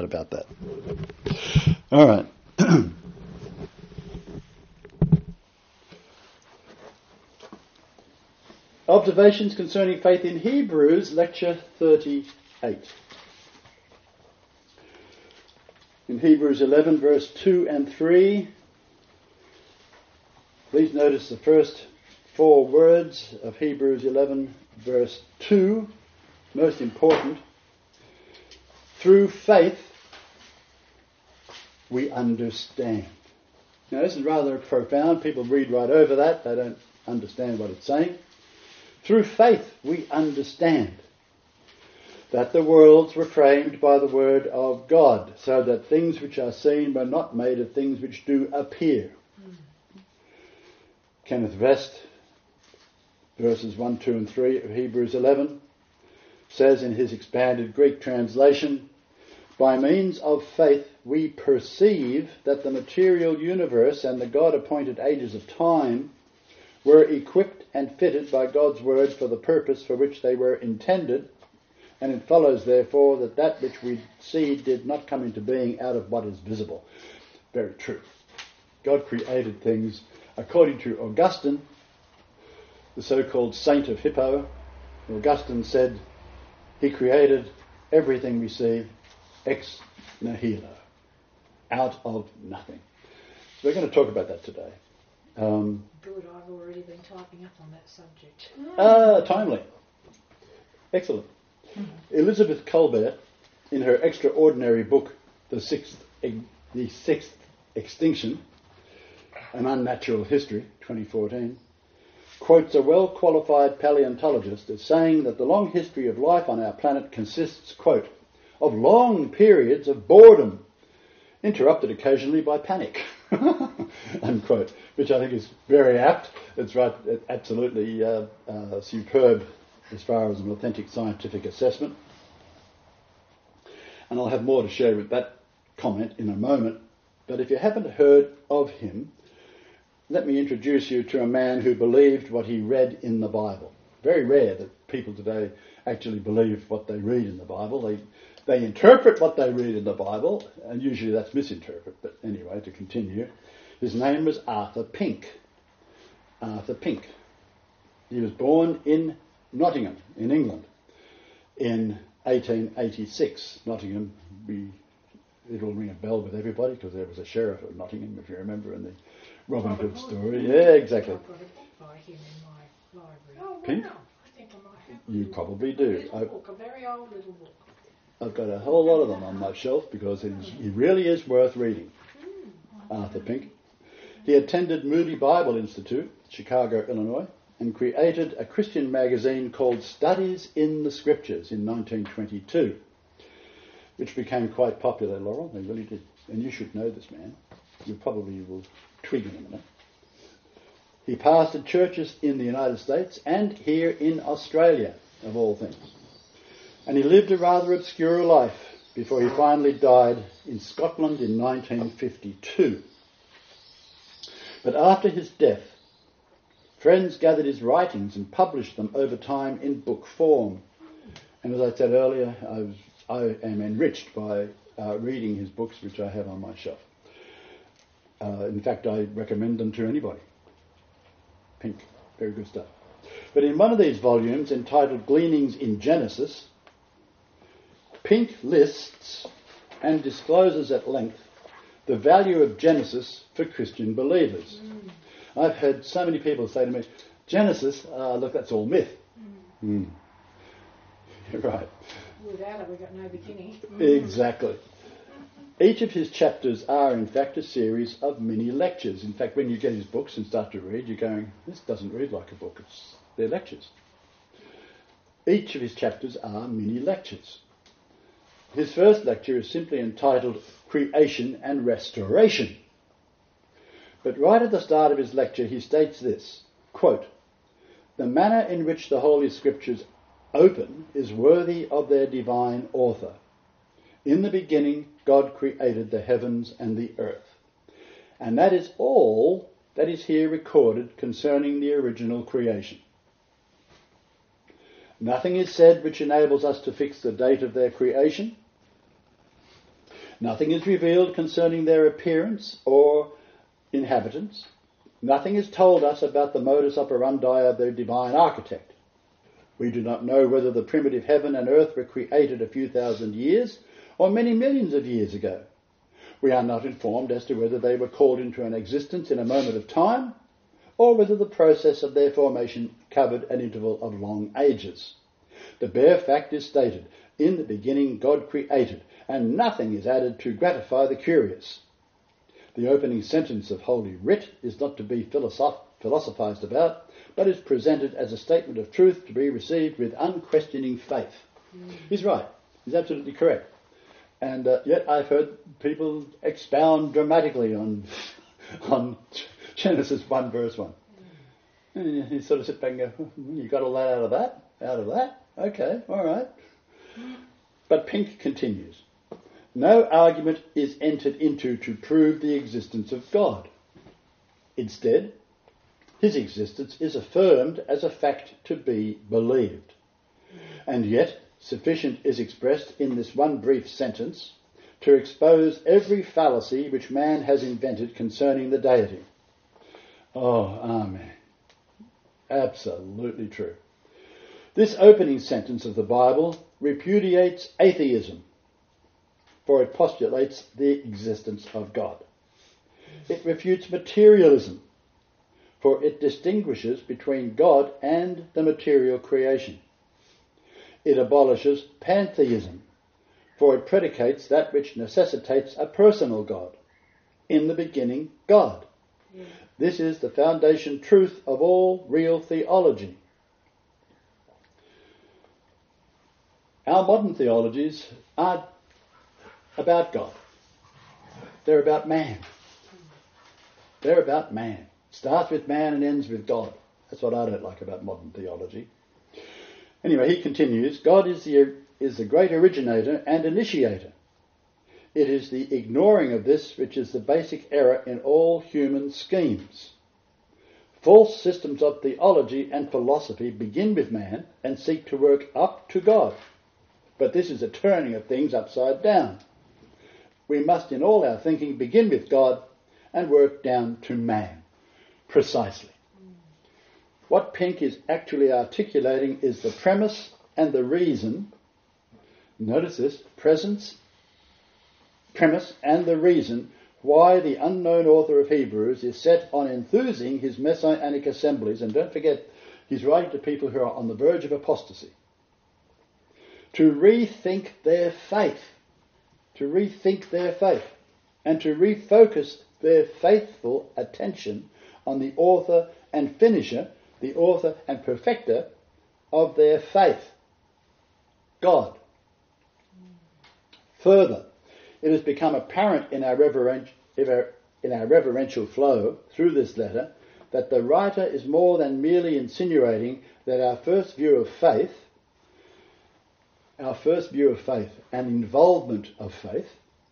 doubt about that. All right. Observations concerning faith in Hebrews, lecture 38. In Hebrews 11, verse 2 and 3, please notice the first 4 words of Hebrews 11, verse 2, most important. Through faith, we understand. Now, this is rather profound. People read right over that. They don't understand what it's saying. Through faith, we understand that the worlds were framed by the word of God, so that things which are seen were not made of things which do appear. Kenneth Vest, verses 1, 2 and 3 of Hebrews 11, says in his expanded Greek translation, by means of faith we perceive that the material universe and the God-appointed ages of time were equipped and fitted by God's word for the purpose for which they were intended, and it follows, therefore, that that which we see did not come into being out of what is visible. Very true. God created things, according to Augustine, the so-called Saint of Hippo. Augustine said he created everything we see ex nihilo, out of nothing. So we're going to talk about that today. Good, I've already been typing up on that subject. Timely. Excellent. Elizabeth Colbert, in her extraordinary book, The Sixth Extinction, An Unnatural History, 2014, quotes a well-qualified paleontologist as saying that the long history of life on our planet consists, quote, of long periods of boredom, interrupted occasionally by panic, unquote, which I think is very apt. It's right, absolutely superb as far as an authentic scientific assessment. And I'll have more to share with that comment in a moment. But if you haven't heard of him, let me introduce you to a man who believed what he read in the Bible. Very rare that people today actually believe what they read in the Bible. They interpret what they read in the Bible, and usually that's misinterpreted. But anyway, to continue, his name was Arthur Pink. Arthur Pink. He was born in Nottingham, in England, in 1886. Nottingham, it'll ring a bell with everybody because there was a sheriff of Nottingham, if you remember, in the Robin Hood story. Yeah, exactly. I've got a book by him in my library. Oh, Pink? I think I might have. You probably do. A very old little book. I've got a whole lot of them on my shelf because he really is worth reading. Arthur Pink. He attended Moody Bible Institute, Chicago, Illinois, and created a Christian magazine called Studies in the Scriptures in 1922, which became quite popular, Laurel. They really did. And you should know this man. You probably will twig in a minute. He pastored churches in the United States and here in Australia, of all things. And he lived a rather obscure life before he finally died in Scotland in 1952. But after his death, friends gathered his writings and published them over time in book form. And as I said earlier, I am enriched by reading his books, which I have on my shelf. In fact, I recommend them to anybody. Pink, very good stuff. But in one of these volumes, entitled Gleanings in Genesis, Pink lists and discloses at length the value of Genesis for Christian believers. I've heard so many people say to me, Genesis, look, that's all myth. You're right. Without it, we've got no beginning. Exactly. Each of his chapters are, in fact, a series of mini lectures. In fact, when you get his books and start to read, you're going, this doesn't read like a book, they're lectures. Each of his chapters are mini lectures. His first lecture is simply entitled Creation and Restoration. But right at the start of his lecture, he states this, quote, the manner in which the Holy Scriptures open is worthy of their divine author. In the beginning, God created the heavens and the earth. And that is all that is here recorded concerning the original creation. Nothing is said which enables us to fix the date of their creation. Nothing is revealed concerning their appearance or inhabitants. Nothing is told us about the modus operandi of their divine architect. We do not know whether the primitive heaven and earth were created a few thousand years or many millions of years ago. We are not informed as to whether they were called into an existence in a moment of time or whether the process of their formation covered an interval of long ages. The bare fact is stated: in the beginning God created, and nothing is added to gratify the curious. The opening sentence of Holy Writ is not to be philosophized about, but is presented as a statement of truth to be received with unquestioning faith. He's right. He's absolutely correct. And yet I've heard people expound dramatically on Genesis 1 verse 1. And you sort of sit back and go, you got all that out of that? Out of that? Okay, all right. But Pink continues. No argument is entered into to prove the existence of God. Instead, his existence is affirmed as a fact to be believed. And yet, sufficient is expressed in this one brief sentence to expose every fallacy which man has invented concerning the deity. Oh, amen. Absolutely true. This opening sentence of the Bible repudiates atheism, for it postulates the existence of God. It refutes materialism, for it distinguishes between God and the material creation. It abolishes pantheism, for it predicates that which necessitates a personal God. In the beginning, God. Yeah. This is the foundation truth of all real theology. Our modern theologies aren't about God. They're about man. They're about man. Starts with man and ends with God. That's what I don't like about modern theology. Anyway, he continues, God is the great originator and initiator. It is the ignoring of this which is the basic error in all human schemes. False systems of theology and philosophy begin with man and seek to work up to God. But this is a turning of things upside down. We must in all our thinking begin with God and work down to man. Precisely. What Pink is actually articulating is the premise and the reason. Notice this, premise and the reason why the unknown author of Hebrews is set on enthusing his messianic assemblies. And don't forget, he's writing to people who are on the verge of apostasy. To rethink their faith. And to refocus their faithful attention on the author and finisher, the author and perfecter of their faith, God. Further, it has become apparent in our reverential flow through this letter that the writer is more than merely insinuating that our first view of faith and involvement of faith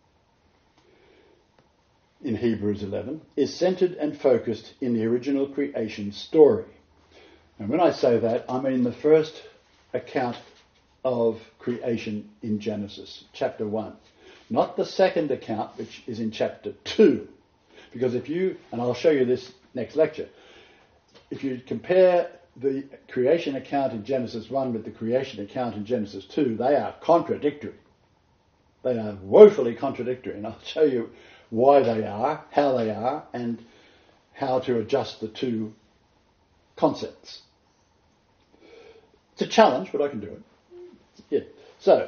in Hebrews 11 is centred and focused in the original creation story. And when I say that, I mean the first account of creation in Genesis, chapter 1. Not the second account, which is in chapter 2. Because and I'll show you this next lecture, if you compare the creation account in Genesis 1 with the creation account in Genesis 2, they are contradictory. They are woefully contradictory, and I'll show you why they are, how they are, and how to adjust the two concepts. It's a challenge, but I can do it. Yeah. So,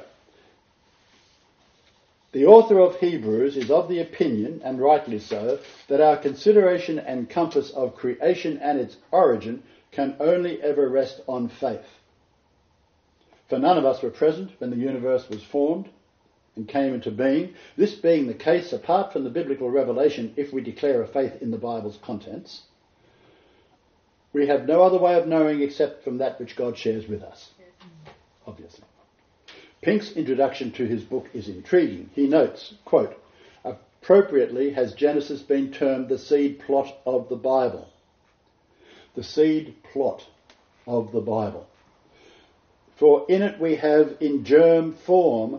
the author of Hebrews is of the opinion, and rightly so, that our consideration and compass of creation and its origin can only ever rest on faith. For none of us were present when the universe was formed and came into being. This being the case, apart from the biblical revelation, if we declare a faith in the Bible's contents, we have no other way of knowing except from that which God shares with us, obviously. Pink's introduction to his book is intriguing. He notes, quote, appropriately has Genesis been termed the seed plot of the Bible. The seed plot of the Bible. For in it we have in germ form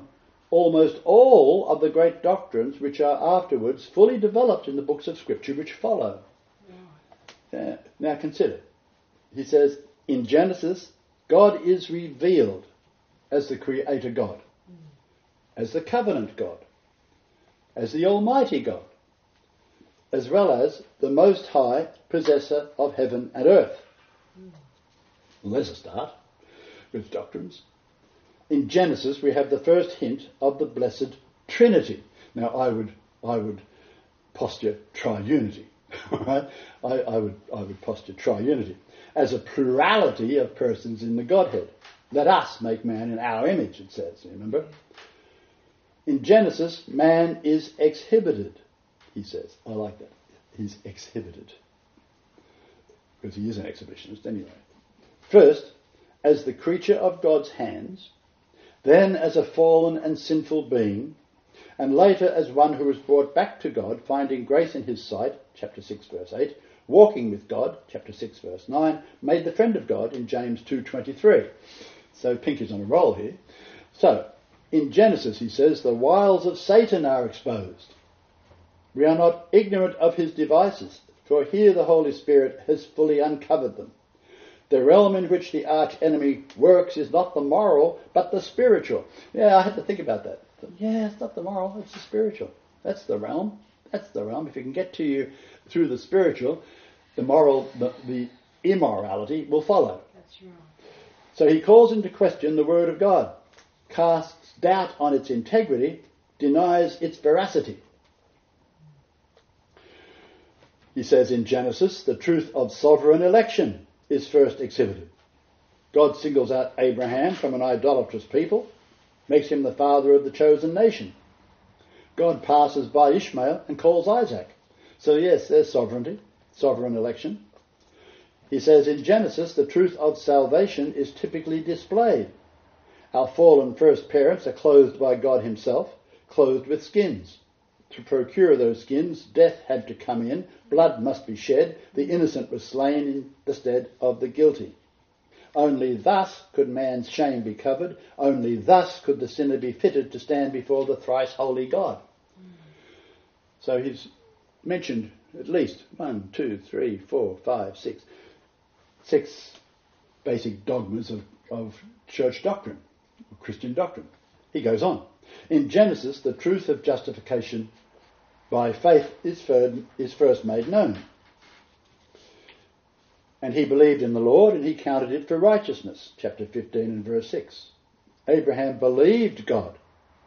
almost all of the great doctrines which are afterwards fully developed in the books of Scripture which follow. Now consider. He says, in Genesis, God is revealed as the Creator God, as the covenant God, as the Almighty God, as well as the Most High possessor of heaven and earth. Well, there's a start with doctrines. In Genesis, we have the first hint of the blessed Trinity. Now, I would posture triunity. Right? I would posture triunity as a plurality of persons in the Godhead. Let us make man in our image, it says. Remember? In Genesis, man is exhibited, he says. I like that. He's exhibited. Because he is an exhibitionist anyway. First, as the creature of God's hands, then as a fallen and sinful being, and later as one who was brought back to God, finding grace in his sight, chapter 6, verse 8, walking with God, chapter 6, verse 9, made the friend of God in James 2:23. So Pink is on a roll here. So, in Genesis, he says, the wiles of Satan are exposed. We are not ignorant of his devices, for here the Holy Spirit has fully uncovered them. The realm in which the arch enemy works is not the moral, but the spiritual. Yeah, I had to think about that. Yeah, it's not the moral, it's the spiritual. That's the realm. That's the realm. If it can get to you through the spiritual, the moral, the immorality will follow. That's right. So he calls into question the Word of God, casts doubt on its integrity, denies its veracity. He says in Genesis, the truth of sovereign election is first exhibited. God singles out Abraham from an idolatrous people, makes him the father of the chosen nation. God passes by Ishmael and calls Isaac. So yes, there's sovereignty, sovereign election. He says in Genesis, the truth of salvation is typically displayed. Our fallen first parents are clothed by God himself, clothed with skins. To procure those skins, death had to come in, blood must be shed, the innocent was slain in the stead of the guilty. Only thus could man's shame be covered, only thus could the sinner be fitted to stand before the thrice holy God. So he's mentioned at least 6 basic dogmas of church doctrine, of Christian doctrine. He goes on. In Genesis, the truth of justification by faith is first made known. And he believed in the Lord, and he counted it for righteousness. Chapter 15 and verse 6. Abraham believed God.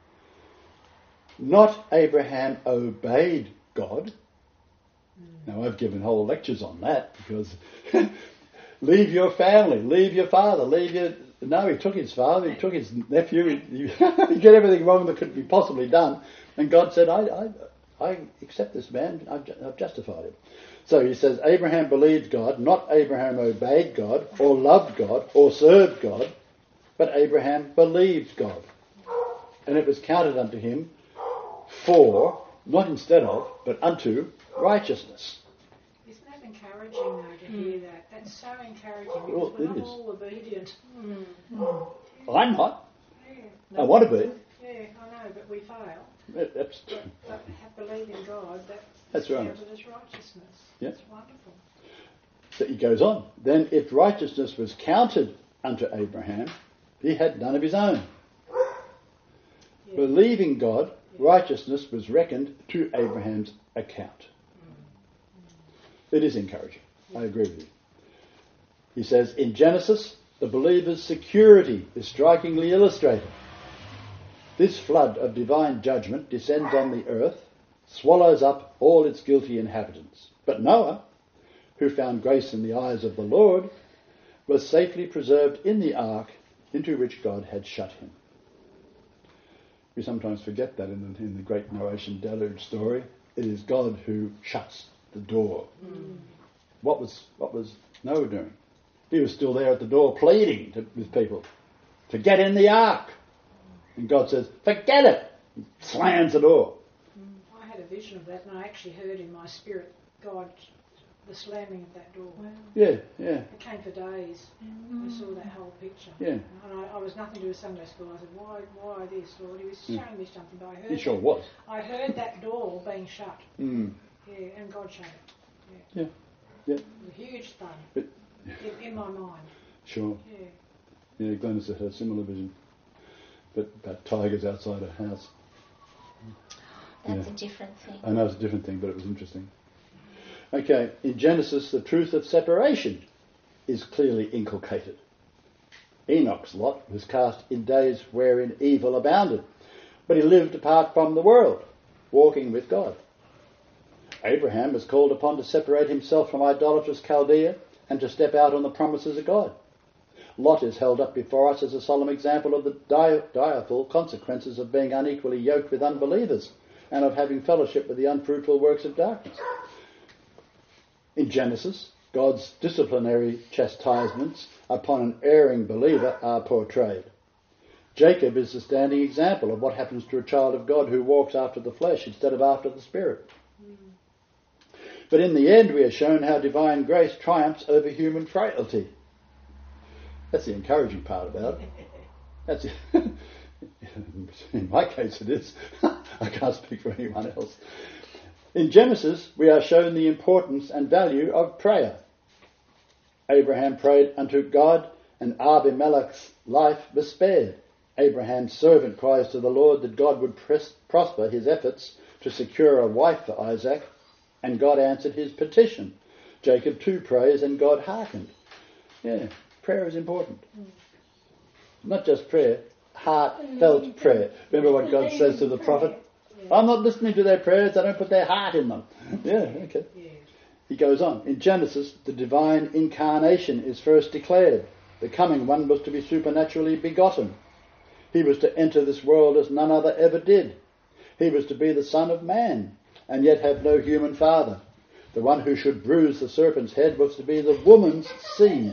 Not Abraham obeyed God. Now, I've given whole lectures on that, because leave your family, leave your father, No, he took his father, he took his nephew, he did everything wrong that could be possibly done, and God said, I accept this man, I've justified him. So he says, Abraham believed God, not Abraham obeyed God, or loved God, or served God, but Abraham believed God. And it was counted unto him for, not instead of, but unto righteousness. Isn't that encouraging, though, to hear that? That's so encouraging, because Well, we're it not is. all obedient. I'm not. Yeah. I want to be. Yeah, I know, but we fail. That's But believe in God, That's right. counted as righteousness. Yeah. It's wonderful. So he goes on. Then if righteousness was counted unto Abraham, he had none of his own. Yeah. Believing God, righteousness was reckoned to Abraham's account. It is encouraging. I agree with you. He says, in Genesis, the believer's security is strikingly illustrated. This flood of divine judgment descends on the earth, swallows up all its guilty inhabitants. But Noah, who found grace in the eyes of the Lord, was safely preserved in the ark into which God had shut him. We sometimes forget that in the great Noachian deluge story. It is God who shuts the door. What was Noah doing? He was still there at the door pleading with people to get in the ark. And God says, forget it. He slams the door. I had a vision of that, and I actually heard in my spirit God the slamming of that door. Wow. Yeah. It came for days. I saw that whole picture. Yeah. And I was nothing to do with Sunday school. I said, why this, Lord? He was showing me something, but I heard He sure was. I heard that door being shut. Mm. Yeah, and God shut it. Yeah. Yeah. A huge thing But, in my mind. sure. Yeah. Yeah, Glennis had a similar vision. But about tigers outside her house. That's a different thing. I know it's a different thing, but it was interesting. Okay, in Genesis, the truth of separation is clearly inculcated. Enoch's lot was cast in days wherein evil abounded, but he lived apart from the world, walking with God. Abraham was called upon to separate himself from idolatrous Chaldea and to step out on the promises of God. Lot is held up before us as a solemn example of the direful consequences of being unequally yoked with unbelievers and of having fellowship with the unfruitful works of darkness. In Genesis, God's disciplinary chastisements upon an erring believer are portrayed. Jacob is the standing example of what happens to a child of God who walks after the flesh instead of after the Spirit. But in the end, we are shown how divine grace triumphs over human frailty. That's the encouraging part about it. That's it. In my case it is. I can't speak for anyone else. In Genesis, we are shown the importance and value of prayer. Abraham prayed unto God, and Abimelech's life was spared. Abraham's servant cries to the Lord that God would prosper his efforts to secure a wife for Isaac, and God answered his petition. Jacob too prays, and God hearkened. Yeah, prayer is important. Not just prayer, heartfelt prayer. Remember what God says to the prophet? I'm not listening to their prayers, I don't put their heart in them. Yeah, okay. He goes on. In Genesis, the divine incarnation is first declared. The coming one was to be supernaturally begotten. He was to enter this world as none other ever did. He was to be the Son of Man, and yet have no human father. The one who should bruise the serpent's head was to be the woman's seed.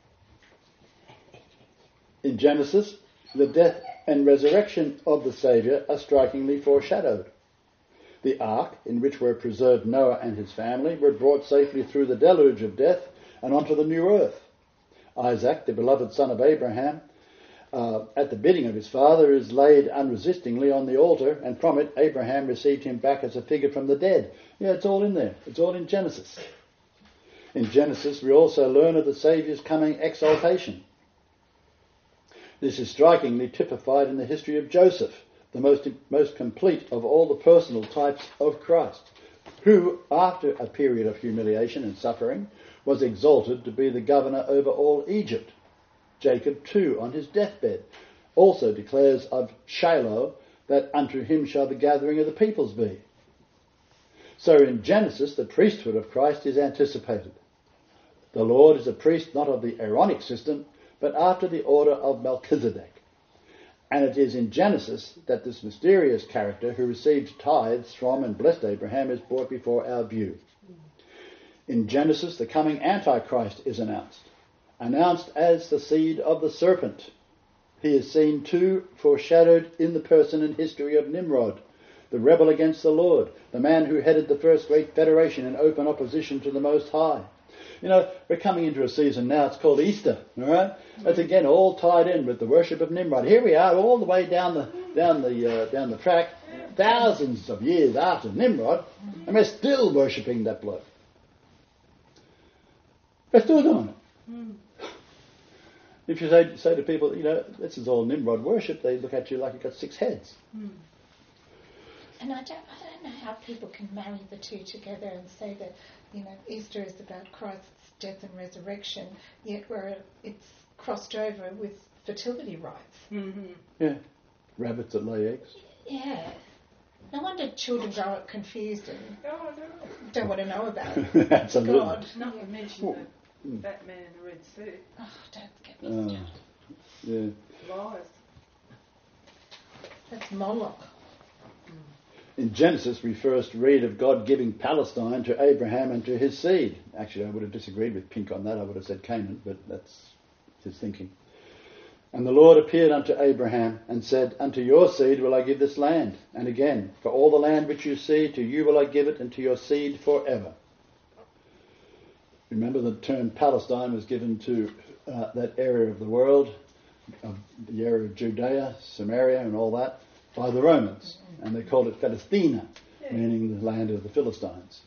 In Genesis, the death and resurrection of the Saviour are strikingly foreshadowed. The ark, in which were preserved Noah and his family, were brought safely through the deluge of death and onto the new earth. Isaac, the beloved son of Abraham, at the bidding of his father, is laid unresistingly on the altar, and from it Abraham received him back as a figure from the dead. Yeah, it's all in there. It's all in Genesis. In Genesis, we also learn of the Saviour's coming exaltation. This is strikingly typified in the history of Joseph, the most complete of all the personal types of Christ, who, after a period of humiliation and suffering, was exalted to be the governor over all Egypt. Jacob too, on his deathbed, also declares of Shiloh that unto him shall the gathering of the peoples be. So in Genesis, the priesthood of Christ is anticipated. The Lord is a priest not of the Aaronic system, but after the order of Melchizedek. And it is in Genesis that this mysterious character who received tithes from and blessed Abraham is brought before our view. In Genesis, the coming Antichrist is announced as the seed of the serpent. He is seen too foreshadowed in the person and history of Nimrod, the rebel against the Lord, the man who headed the first great federation in open opposition to the Most High. You know, we're coming into a season now, it's called Easter, all right? That's again all tied in with the worship of Nimrod. Here we are all the way down the track, thousands of years after Nimrod, and we're still worshipping that bloke. We're still doing it. If you say to people, you know, this is all Nimrod worship, they look at you like you've got 6 heads. And I don't know how people can marry the two together and say that, you know, Easter is about Christ's death and resurrection, yet where it's crossed over with fertility rites. Yeah, rabbits that lay eggs. Yeah. No wonder children grow up confused and don't want to know about Absolutely. God. Not to mention the Batman in the red suit. Oh, don't get me started. Yeah. Lies. That's Moloch. In Genesis, we first read of God giving Palestine to Abraham and to his seed. Actually, I would have disagreed with Pink on that. I would have said Canaan, but that's his thinking. And the Lord appeared unto Abraham and said, Unto your seed will I give this land. And again, for all the land which you see, to you will I give it, and to your seed forever. Remember the term Palestine was given to that area of the world, the area of Judea, Samaria and all that, by the Romans. And they called it Palestina, meaning the land of the Philistines.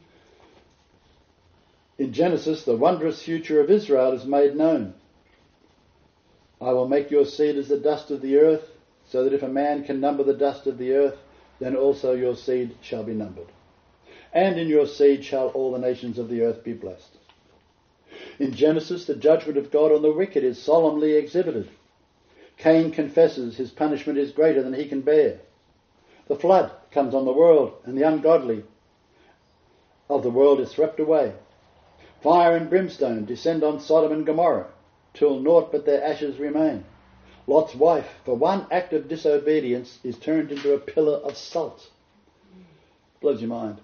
In Genesis, the wondrous future of Israel is made known. I will make your seed as the dust of the earth, so that if a man can number the dust of the earth, then also your seed shall be numbered. And in your seed shall all the nations of the earth be blessed. In Genesis, the judgment of God on the wicked is solemnly exhibited. Cain confesses his punishment is greater than he can bear. The flood comes on the world, and the ungodly of the world is swept away. Fire and brimstone descend on Sodom and Gomorrah, till naught but their ashes remain. Lot's wife, for one act of disobedience, is turned into a pillar of salt. Blows your mind.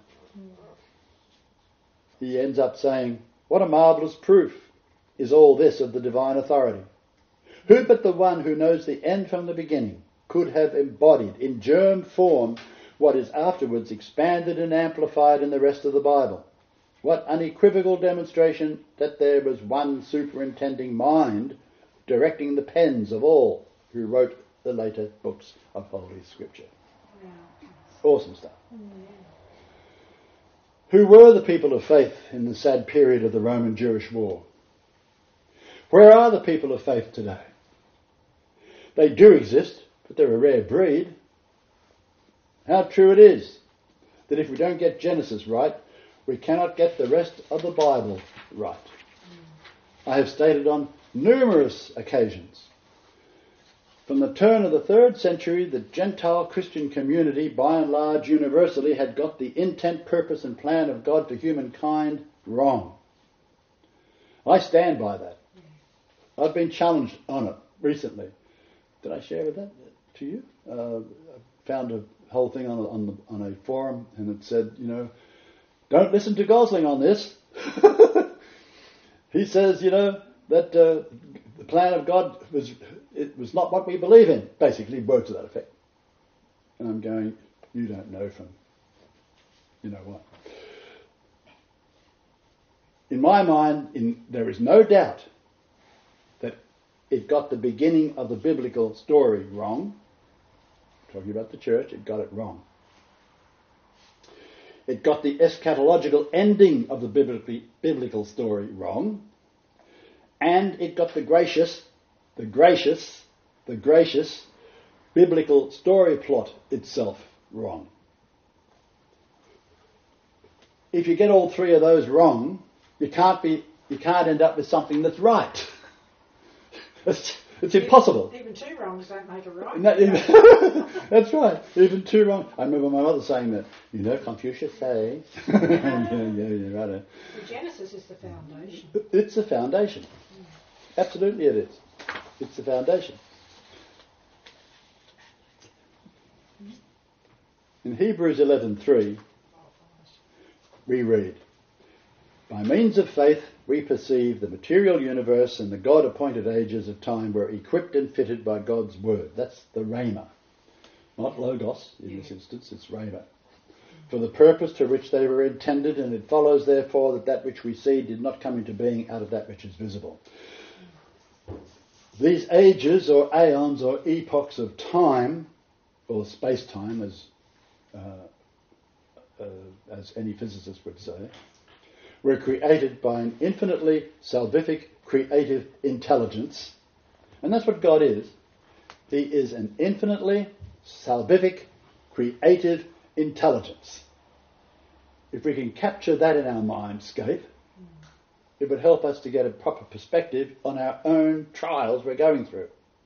He ends up saying, what a marvellous proof is all this of the divine authority. Who but the one who knows the end from the beginning could have embodied in germ form what is afterwards expanded and amplified in the rest of the Bible? What unequivocal demonstration that there was one superintending mind directing the pens of all who wrote the later books of Holy Scripture. Awesome stuff. Who were the people of faith in the sad period of the Roman-Jewish war? Where are the people of faith today? They do exist, but they're a rare breed. How true it is that if we don't get Genesis right, we cannot get the rest of the Bible right. I have stated on numerous occasions. From the turn of the 3rd century, the Gentile Christian community, by and large universally, had got the intent, purpose and plan of God for humankind wrong. I stand by that. I've been challenged on it recently. Did I share with that to you? I found a whole thing on a forum, and it said, don't listen to Gosling on this. He says, that the plan of God was not what we believe in. Basically, words to that effect. And I'm going, you don't know from you know what. In my mind, there is no doubt that it got the beginning of the biblical story wrong. Talking about the church, it got it wrong. It got the eschatological ending of the biblical story wrong. And it got the gracious biblical story plot itself wrong. If you get all three of those wrong, you can't end up with something that's right. It's impossible. Even two wrongs don't make a right. That's right. Even two wrong. I remember my mother saying that. Confucius says. yeah, right. The Genesis is the foundation. It's the foundation. Absolutely, it is. It's the foundation. In Hebrews 11:3, we read, "By means of faith we perceive the material universe and the God-appointed ages of time were equipped and fitted by God's word." That's the Rhema. Not Logos in this instance, it's Rhema. "For the purpose to which they were intended, and it follows therefore that which we see did not come into being out of that which is visible." These ages or aeons or epochs of time, or space-time as any physicist would say, were created by an infinitely salvific creative intelligence. And that's what God is. He is an infinitely salvific creative intelligence. If we can capture that in our mindscape, it would help us to get a proper perspective on our own trials we're going through.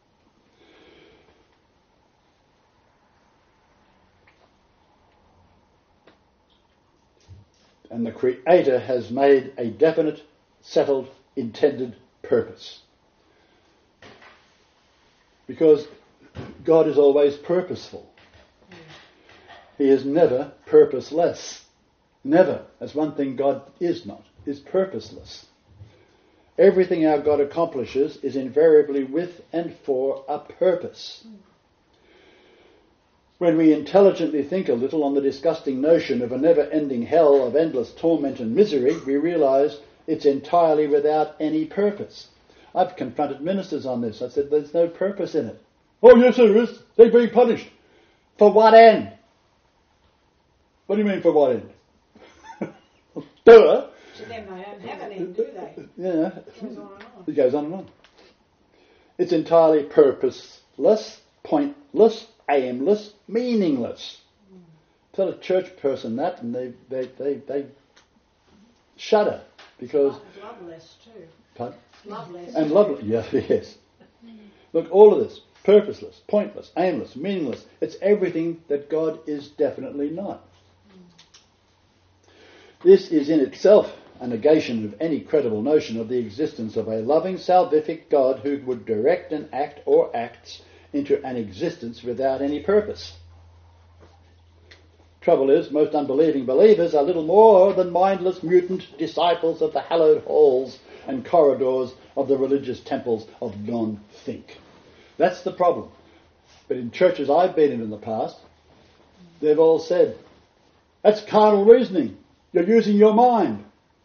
And the Creator has made a definite, settled, intended purpose. Because God is always purposeful. He is never purposeless. Never. That's one thing God is not, is purposeless. Everything our God accomplishes is invariably with and for a purpose. When we intelligently think a little on the disgusting notion of a never-ending hell of endless torment and misery, we realise It's entirely without any purpose. I've confronted ministers on this. I said, there's no purpose in it. Oh, yes, there is. They're being punished. For what end? What do you mean, for what end? Duh. To them, they don't have an end, do they? Yeah. It goes on and on. It goes on and on. It's entirely purposeless, pointless, aimless, meaningless. Tell a church person that and they shudder because... It's loveless too. Pardon? Loveless. And loveless, yes. Look, all of this, purposeless, pointless, aimless, meaningless, it's everything that God is definitely not. This is in itself a negation of any credible notion of the existence of a loving, salvific God who would direct an act or acts into an existence without any purpose. Trouble is, most unbelieving believers are little more than mindless, mutant disciples of the hallowed halls and corridors of the religious temples of non-think. That's the problem. But in churches I've been in the past, they've all said, that's carnal reasoning. You're using your mind.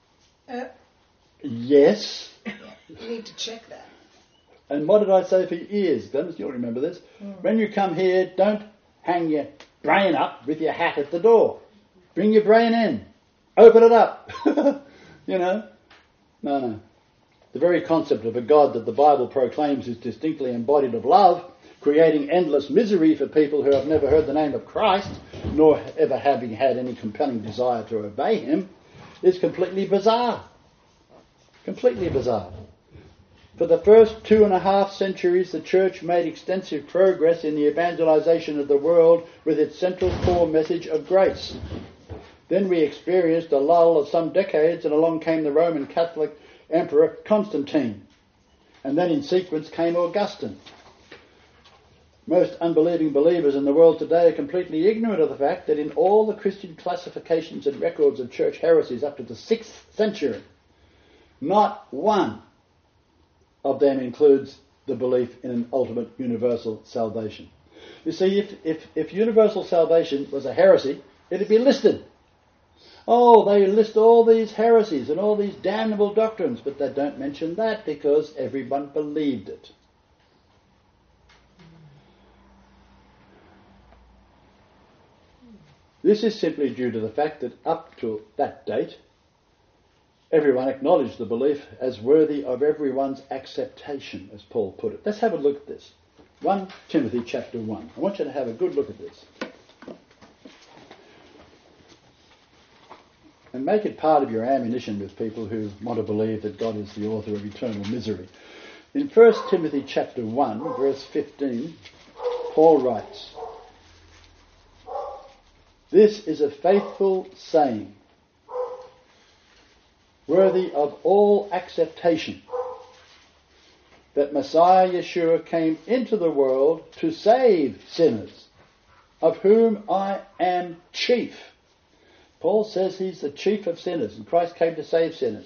Yes. You need to check that. And what did I say for years, Dennis? You'll remember this. When you come here, don't hang your brain up with your hat at the door. Bring your brain in. Open it up. You know? No. The very concept of a God that the Bible proclaims is distinctly embodied of love, creating endless misery for people who have never heard the name of Christ, nor ever having had any compelling desire to obey him, is completely bizarre. Completely bizarre. For the first 2.5 centuries, the Church made extensive progress in the evangelization of the world with its central core message of grace. Then we experienced a lull of some decades, and along came the Roman Catholic Emperor Constantine. And then in sequence came Augustine. Most unbelieving believers in the world today are completely ignorant of the fact that in all the Christian classifications and records of church heresies up to the 6th century, not one of them includes the belief in an ultimate universal salvation. You see, if universal salvation was a heresy, it'd be listed. Oh, they list all these heresies and all these damnable doctrines, but they don't mention that because everyone believed it. This is simply due to the fact that up to that date, everyone acknowledged the belief as worthy of everyone's acceptation, as Paul put it. Let's have a look at this. 1 Timothy chapter 1. I want you to have a good look at this. And make it part of your ammunition with people who want to believe that God is the author of eternal misery. In 1 Timothy chapter 1, verse 15, Paul writes, "This is a faithful saying, worthy of all acceptation, that Messiah Yeshua came into the world to save sinners, of whom I am chief." Paul says he's the chief of sinners, and Christ came to save sinners.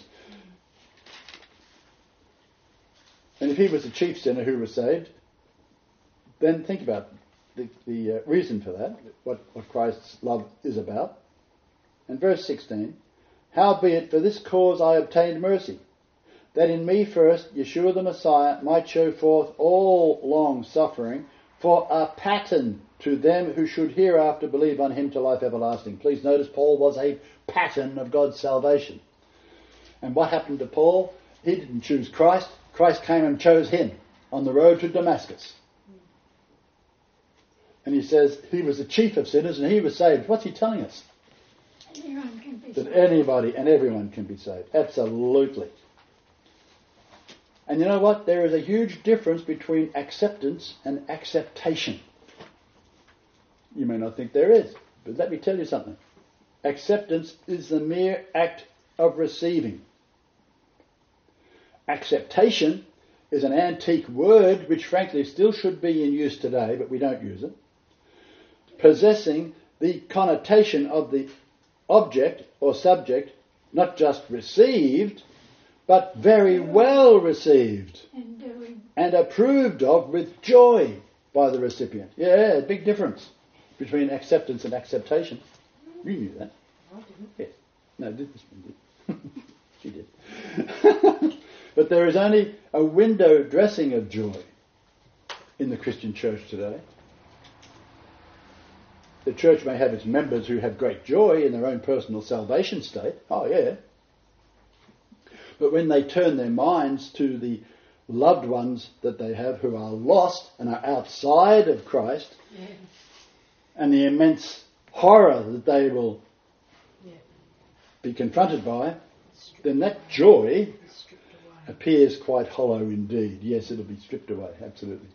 And if he was the chief sinner who was saved, then think about the reason for that, what Christ's love is about. And verse 16, "Howbeit for this cause I obtained mercy, that in me first Yeshua the Messiah might show forth all long suffering for a pattern to them who should hereafter believe on him to life everlasting." Please notice Paul was a pattern of God's salvation. And what happened to Paul? He didn't choose Christ. Christ came and chose him on the road to Damascus. And he says he was the chief of sinners and he was saved. What's he telling us? Anyone can be That saved. anybody and everyone can be saved. Absolutely. And you know what? There is a huge difference between acceptance and acceptation. You may not think there is, but let me tell you something. Acceptance is the mere act of receiving. Acceptation is an antique word which frankly still should be in use today, but we don't use it, possessing the connotation of the object or subject not just received, but very well received and approved of with joy by the recipient. Yeah, big difference between acceptance and acceptation. You knew that. I didn't. Yes. No, this one did. She did. But there is only a window dressing of joy in the Christian church today. The church may have its members who have great joy in their own personal salvation state. Oh, yeah. But when they turn their minds to the loved ones that they have who are lost and are outside of Christ, Yes. and the immense horror that they will Yeah. be confronted by, Stripped then that joy stripped away. appears quite hollow indeed. Yes, it'll be stripped away, absolutely.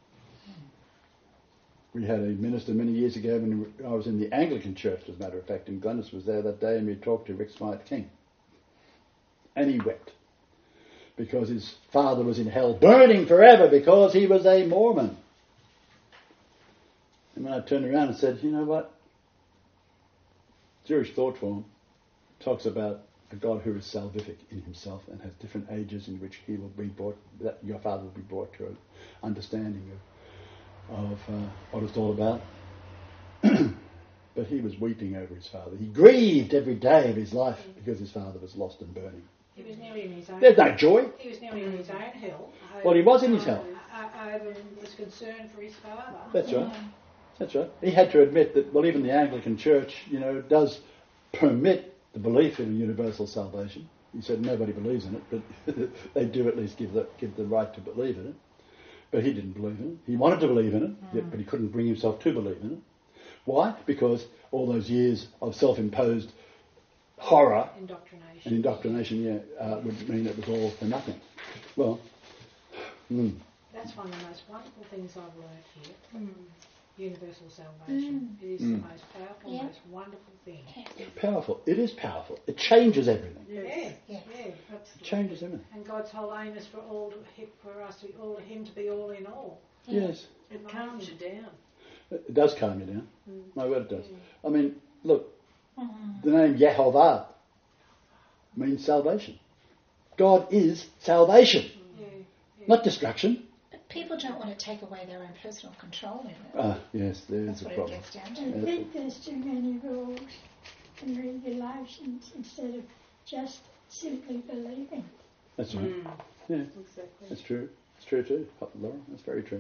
We had a minister many years ago when I was in the Anglican church, as a matter of fact, and Glennis was there that day, and we talked to Rick Smythe King. And he wept because his father was in hell, burning forever because he was a Mormon. And when I turned around and said, you know what? Jewish thought form talks about a God who is salvific in himself and has different ages in which he will be brought, that your father will be brought to an understanding of what it's all about. But he was weeping over his father. He grieved every day of his life because his father was lost and burning. He was nearly in his own. There's no joy. He was nearly in his own hell. Well, he was in his hell. Over was concerned for his father. That's right. That's right. He had to admit that, well, even the Anglican Church, does permit the belief in a universal salvation. He said nobody believes in it, but they do at least give the right to believe in it. But he didn't believe in it. He wanted to believe in it, but he couldn't bring himself to believe in it. Why? Because all those years of self-imposed horror Indoctrination. and indoctrination, would mean it was all for nothing. Well, That's one of the most wonderful things I've learned here. Universal salvation. It is the most powerful, most wonderful thing. powerful. It is powerful. It changes everything. Yeah, Yes. absolutely. It changes everything. And God's whole aim is for us to all Him to be all in all. Yes. It calms you down. It does calm you down. My word, it does. I mean, look, the name Yehovah means salvation. God is salvation, Yeah. not destruction. But people don't want to take away their own personal control in it. Yes, there That's is a what it problem. gets down I to. think there's too many rules and regulations instead of just simply believing. That's right. Yeah, Exactly. that's true. It's true too, Laura. That's very true.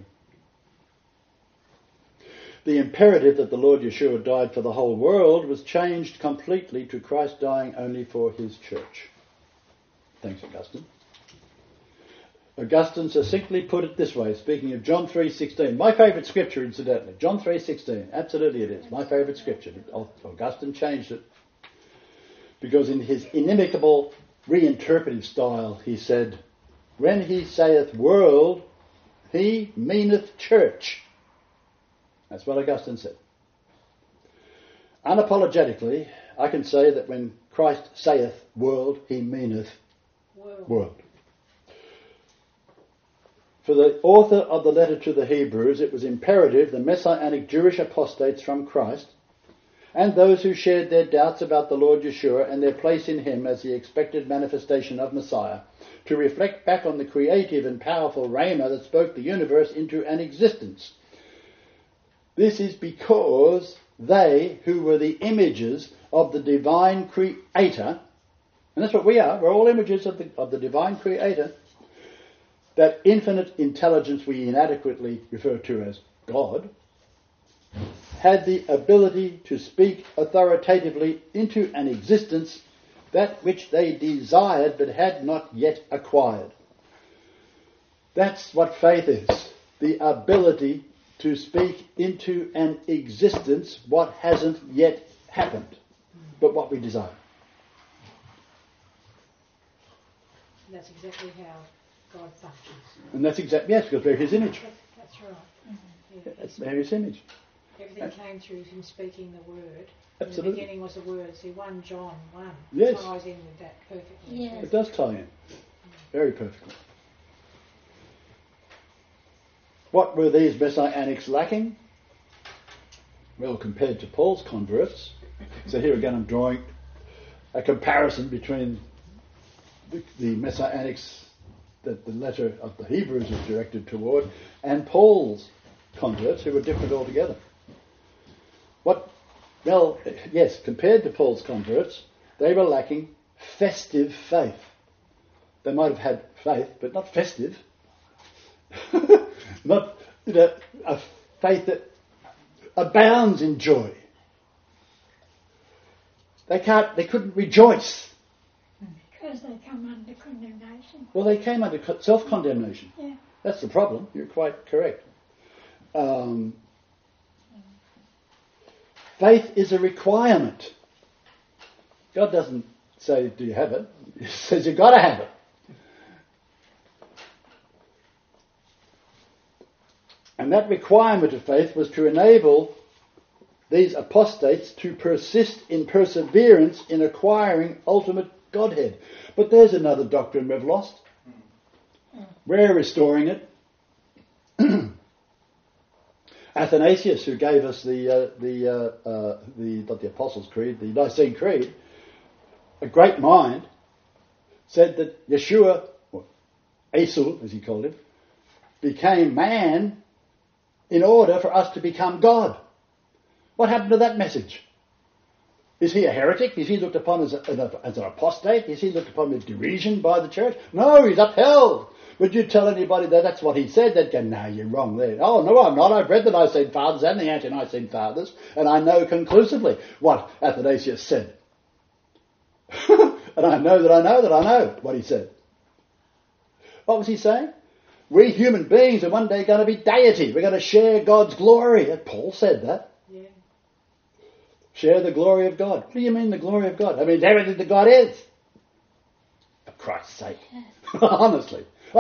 The imperative that the Lord Yeshua died for the whole world was changed completely to Christ dying only for his church. Thanks, Augustine. Augustine succinctly put it this way, speaking of John 3:16. My favourite scripture, incidentally. John 3:16. Absolutely it is. My favourite scripture. Augustine changed it because in his inimitable reinterpretive style he said, when he saith world, he meaneth church. That's what Augustine said. Unapologetically, I can say that when Christ saith world, he meaneth world. For the author of the letter to the Hebrews, it was imperative the Messianic Jewish apostates from Christ and those who shared their doubts about the Lord Yeshua and their place in him as the expected manifestation of Messiah to reflect back on the creative and powerful Rhema that spoke the universe into an existence. This is because they, who were the images of the divine creator, and that's what we are, we're all images of the divine creator, that infinite intelligence we inadequately refer to as God, had the ability to speak authoritatively into an existence that which they desired but had not yet acquired. That's what faith is, the ability to speak into an existence what hasn't yet happened, but what we desire. That's exactly how God functions. And that's exactly, yes, because we're his image. That's right. Yeah. That's his image. Everything came through him speaking the word. Absolutely. In the beginning was the word. See, 1 John 1 Yes. ties in with that perfectly. Yes. It does tie in. Very perfectly. What were these Messianics lacking? Well, compared to Paul's converts. So here again I'm drawing a comparison between the Messianics that the letter of the Hebrews is directed toward and Paul's converts, who were different altogether. Well, yes, compared to Paul's converts, they were lacking festive faith. They might have had faith, but not festive. Not, a faith that abounds in joy. They couldn't rejoice. Because they come under condemnation. Well, they came under self-condemnation. Yeah. That's the problem. You're quite correct. Faith is a requirement. God doesn't say, do you have it? He says, you've got to have it. And that requirement of faith was to enable these apostates to persist in perseverance in acquiring ultimate Godhead. But there's another doctrine we've lost. We're restoring it. Athanasius, who gave us not the Apostles' Creed, the Nicene Creed, a great mind, said that Yeshua, or Esul as he called him, became man in order for us to become God. What happened to that message? Is he a heretic? Is he looked upon as an apostate? Is he looked upon with derision by the church? No, he's upheld. Would you tell anybody that that's what he said? They'd go, no, you're wrong there. Oh, no, I'm not. I've read the Nicene Fathers and the Ante-Nicene Fathers, and I know conclusively what Athanasius said. And I know what he said. What was he saying? We human beings are one day going to be deity. We're going to share God's glory. Paul said that. Yeah. Share the glory of God. What do you mean the glory of God? I mean, everything that God is. For Christ's sake. Honestly. I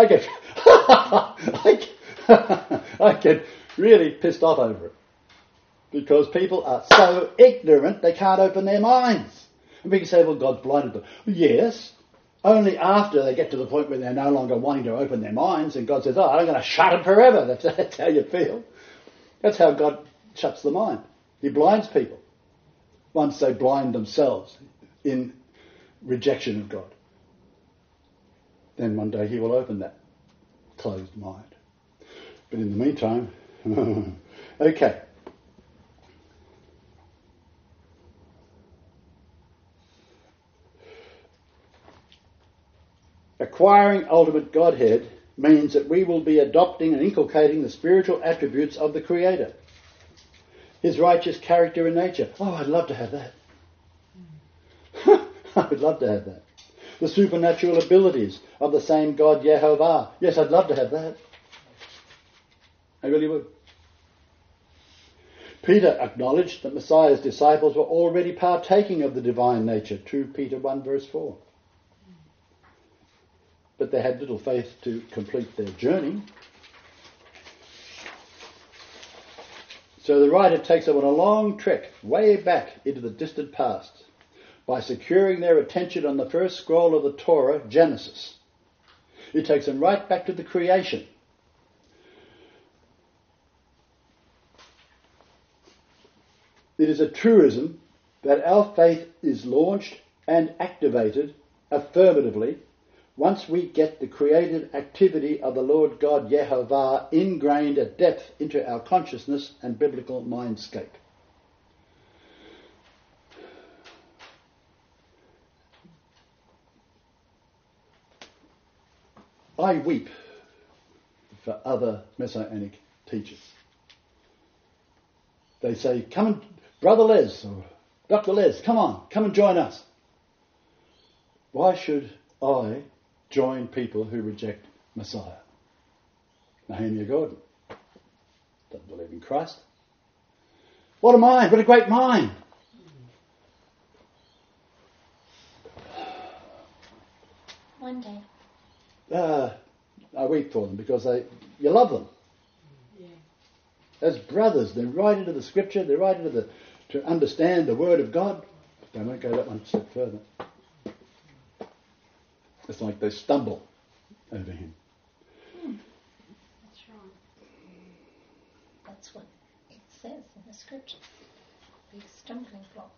get really pissed off over it. Because people are so ignorant they can't open their minds. And we can say, well, God's blinded them. Yes, only after they get to the point where they're no longer wanting to open their minds and God says, oh, I'm going to shut it forever. That's how you feel. That's how God shuts the mind. He blinds people once they blind themselves in rejection of God. Then one day he will open that closed mind. But in the meantime, okay. Acquiring ultimate Godhead means that we will be adopting and inculcating the spiritual attributes of the Creator. His righteous character and nature. Oh, I'd love to have that. I would love to have that. The supernatural abilities of the same God, Yehovah. Yes, I'd love to have that. I really would. Peter acknowledged that Messiah's disciples were already partaking of the divine nature. 2 Peter 1 verse 4. But they had little faith to complete their journey. So the writer takes them on a long trek way back into the distant past by securing their attention on the first scroll of the Torah, Genesis. He takes them right back to the creation. It is a truism that our faith is launched and activated affirmatively once we get the creative activity of the Lord God Yehovah ingrained at depth into our consciousness and biblical mindscape. I weep for other Messianic teachers. They say, come and, Brother Les or Dr. Les, come and join us. Why should I join people who reject Messiah? Nehemiah Gordon doesn't believe in Christ. What a mind, what a great mind. One day. I weep for them because you love them. Yeah. As brothers, they're right into the scripture, they're right into to understand the word of God. They won't go that one step further. It's like they stumble over him. That's right. That's what it says in the scripture. Be a stumbling block.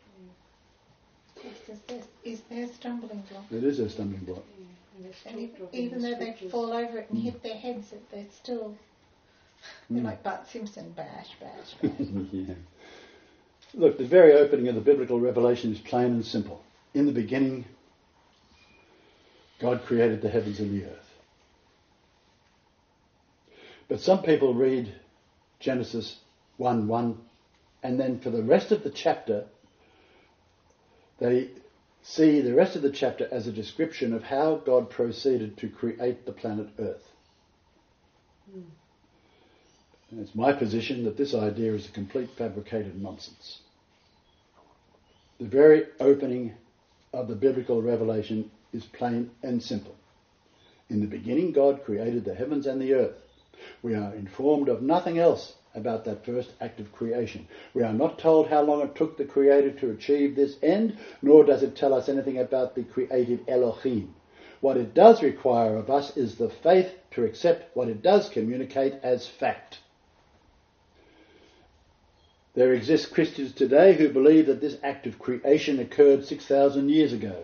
Just as this is their stumbling block. It is a stumbling block. Yeah. And even though they fall over it and hit their heads, they're still they're like Bart Simpson, bash, bash, bash. Yeah. Look, the very opening of the biblical revelation is plain and simple. In the beginning God created the heavens and the earth. But some people read Genesis 1:1, and then for the rest of the chapter, they see the rest of the chapter as a description of how God proceeded to create the planet Earth. And it's my position that this idea is a complete fabricated nonsense. The very opening of the biblical revelation is plain and simple. In the beginning, God created the heavens and the earth. We are informed of nothing else about that first act of creation. We are not told how long it took the Creator to achieve this end, nor does it tell us anything about the creative Elohim. What it does require of us is the faith to accept what it does communicate as fact. There exist Christians today who believe that this act of creation occurred 6,000 years ago.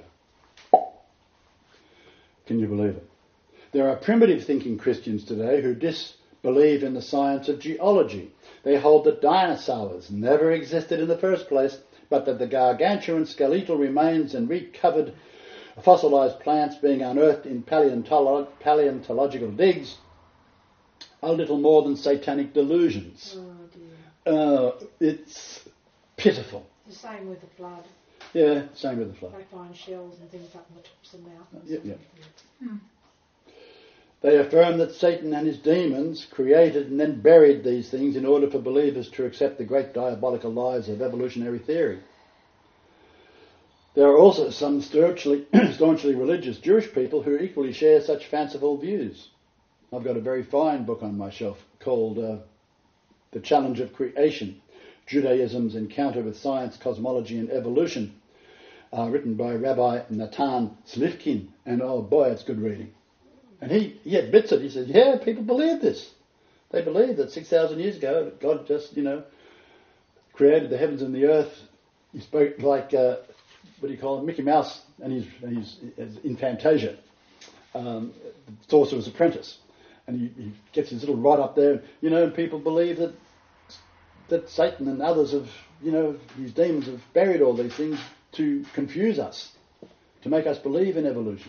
Can you believe it? There are primitive thinking Christians today who disbelieve in the science of geology. They hold that dinosaurs never existed in the first place, but that the gargantuan skeletal remains and recovered fossilized plants being unearthed in paleontological digs are little more than satanic delusions. Oh dear. It's pitiful. The same with the flood. Yeah, same with the flood. They find shells and things up on the tops of mountains. Yeah. They affirm that Satan and his demons created and then buried these things in order for believers to accept the great diabolical lies of evolutionary theory. There are also some staunchly religious Jewish people who equally share such fanciful views. I've got a very fine book on my shelf called The Challenge of Creation, Judaism's Encounter with Science, Cosmology and Evolution, written by Rabbi Natan Slifkin, and oh boy, it's good reading. And he admits it. He says, yeah, people believe this. They believe that 6,000 years ago God just, created the heavens and the earth. He spoke like, Mickey Mouse and his in Fantasia, Sorcerer's Apprentice. And he gets his little rod up there, and people believe that Satan and others these demons have buried all these things to confuse us, to make us believe in evolution.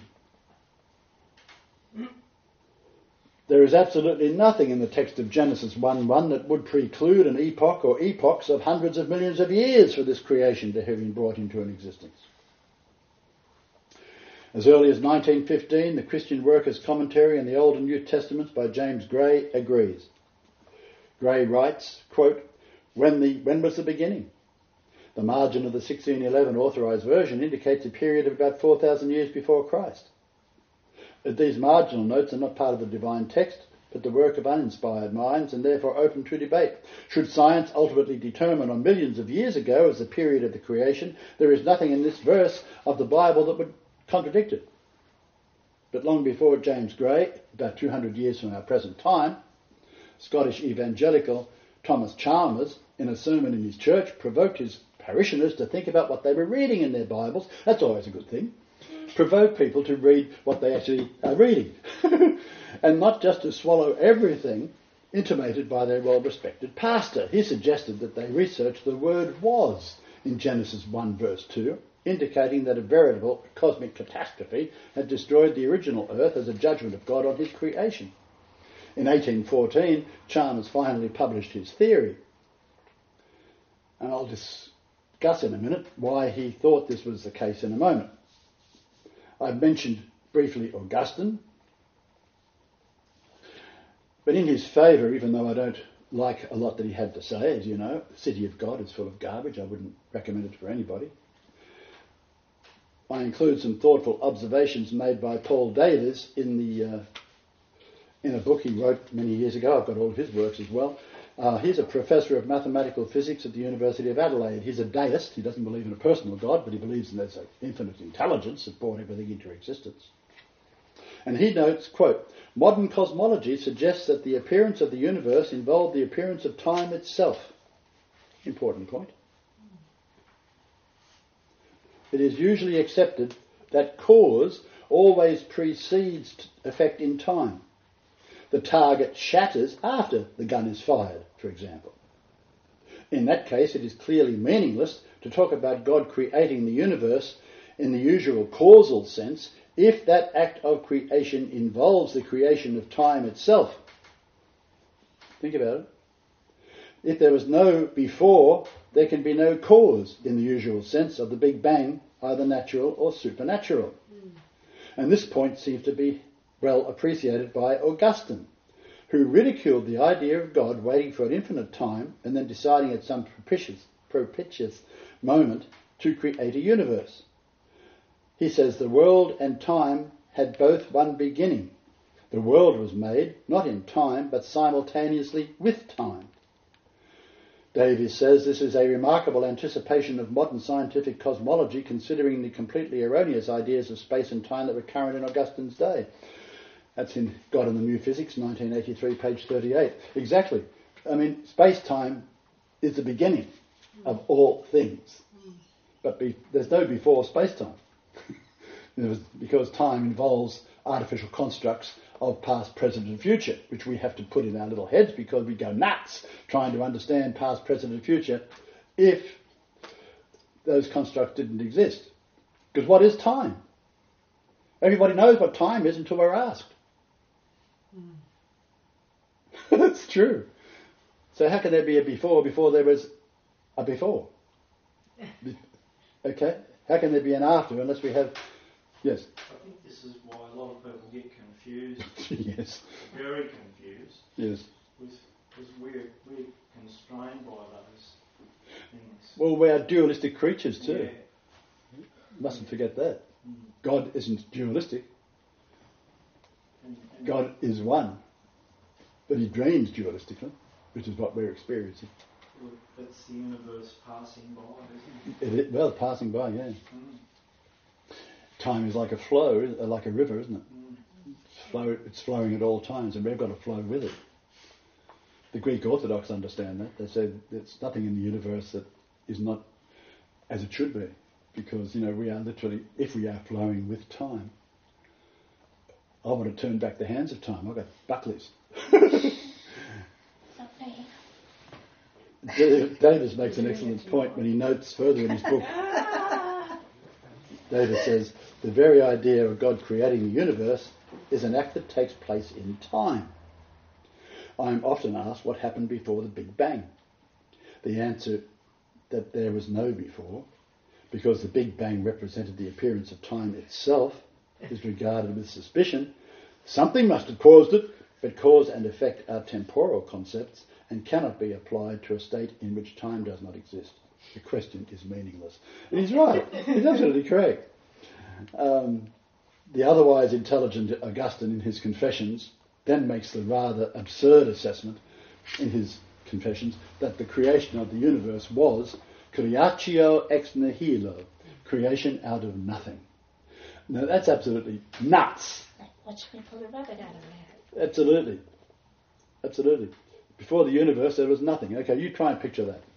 There is absolutely nothing in the text of Genesis 1:1 that would preclude an epoch or epochs of hundreds of millions of years for this creation to have been brought into an existence. As early as 1915, the Christian Workers' Commentary in the Old and New Testaments by James Gray agrees. Gray writes, quote, when was the beginning? The margin of the 1611 authorised version indicates a period of about 4,000 years before Christ. These marginal notes are not part of the divine text, but the work of uninspired minds and therefore open to debate. Should science ultimately determine on millions of years ago as the period of the creation, there is nothing in this verse of the Bible that would contradict it. But long before James Gray, about 200 years from our present time, Scottish evangelical Thomas Chalmers, in a sermon in his church, provoked his parishioners to think about what they were reading in their Bibles. That's always a good thing. Provoke people to read what they actually are reading and not just to swallow everything intimated by their well-respected pastor. He suggested that they research the word was in Genesis 1 verse 2, indicating that a veritable cosmic catastrophe had destroyed the original earth as a judgment of God on his creation. In 1814, Chalmers finally published his theory. And I'll discuss in a minute why he thought this was the case in a moment. I've mentioned briefly Augustine, but in his favour, even though I don't like a lot that he had to say, as you know, the City of God is full of garbage. I wouldn't recommend it for anybody. I include some thoughtful observations made by Paul Davies in a book he wrote many years ago. I've got all of his works as well. He's a professor of mathematical physics at the University of Adelaide. He's a deist. He doesn't believe in a personal God, but he believes in there's an infinite intelligence that brought everything into existence. And he notes, quote, modern cosmology suggests that the appearance of the universe involved the appearance of time itself. Important point. It is usually accepted that cause always precedes effect in time. The target shatters after the gun is fired, for example. In that case, it is clearly meaningless to talk about God creating the universe in the usual causal sense if that act of creation involves the creation of time itself, think about it. If there was no before, there can be no cause in the usual sense of the Big Bang, either natural or supernatural. And this point seems to be well appreciated by Augustine, who ridiculed the idea of God waiting for an infinite time and then deciding at some propitious moment to create a universe. He says the world and time had both one beginning. The world was made, not in time, but simultaneously with time. Davies says this is a remarkable anticipation of modern scientific cosmology, considering the completely erroneous ideas of space and time that were current in Augustine's day. That's in God and the New Physics, 1983, page 38. Exactly. I mean, space-time is the beginning of all things. But there's no before space-time. Because time involves artificial constructs of past, present and future, which we have to put in our little heads because we go nuts trying to understand past, present and future if those constructs didn't exist. Because what is time? Everybody knows what time is until we're asked. That's true. So how can there be a before there was a before? Okay? How can there be an after unless we have... Yes? I think this is why a lot of people get confused. Yes. Very confused. Yes. Because we're constrained by those things. Well, we are dualistic creatures too. Yeah. Mustn't forget that. God isn't dualistic. And God is one. But he dreams dualistically, which is what we're experiencing. well, that's the universe passing by, isn't it? Well, passing by, yeah. Mm. Time is like a flow, like a river, isn't it? Mm. It's flowing at all times, and we've got to flow with it. The Greek Orthodox understand that. They say there's nothing in the universe that is not as it should be, because, we are literally, if we are flowing with time. I want to turn back the hands of time. I've got Buckley's. Davis makes an excellent point when he notes further in his book. Davis says, the very idea of God creating the universe is an act that takes place in time. I am often asked what happened before the Big Bang. The answer that there was no before, because the Big Bang represented the appearance of time itself, is regarded with suspicion. Something must have caused it, but cause and effect are temporal concepts and cannot be applied to a state in which time does not exist. The question is meaningless. And he's right. He's absolutely correct. The otherwise intelligent Augustine in his Confessions then makes the rather absurd assessment in his Confessions that the creation of the universe was creatio ex nihilo, creation out of nothing. Now that's absolutely nuts. Watch me pull the rabbit out of the hat. Absolutely. Absolutely. Before the universe there was nothing. Okay, you try and picture that.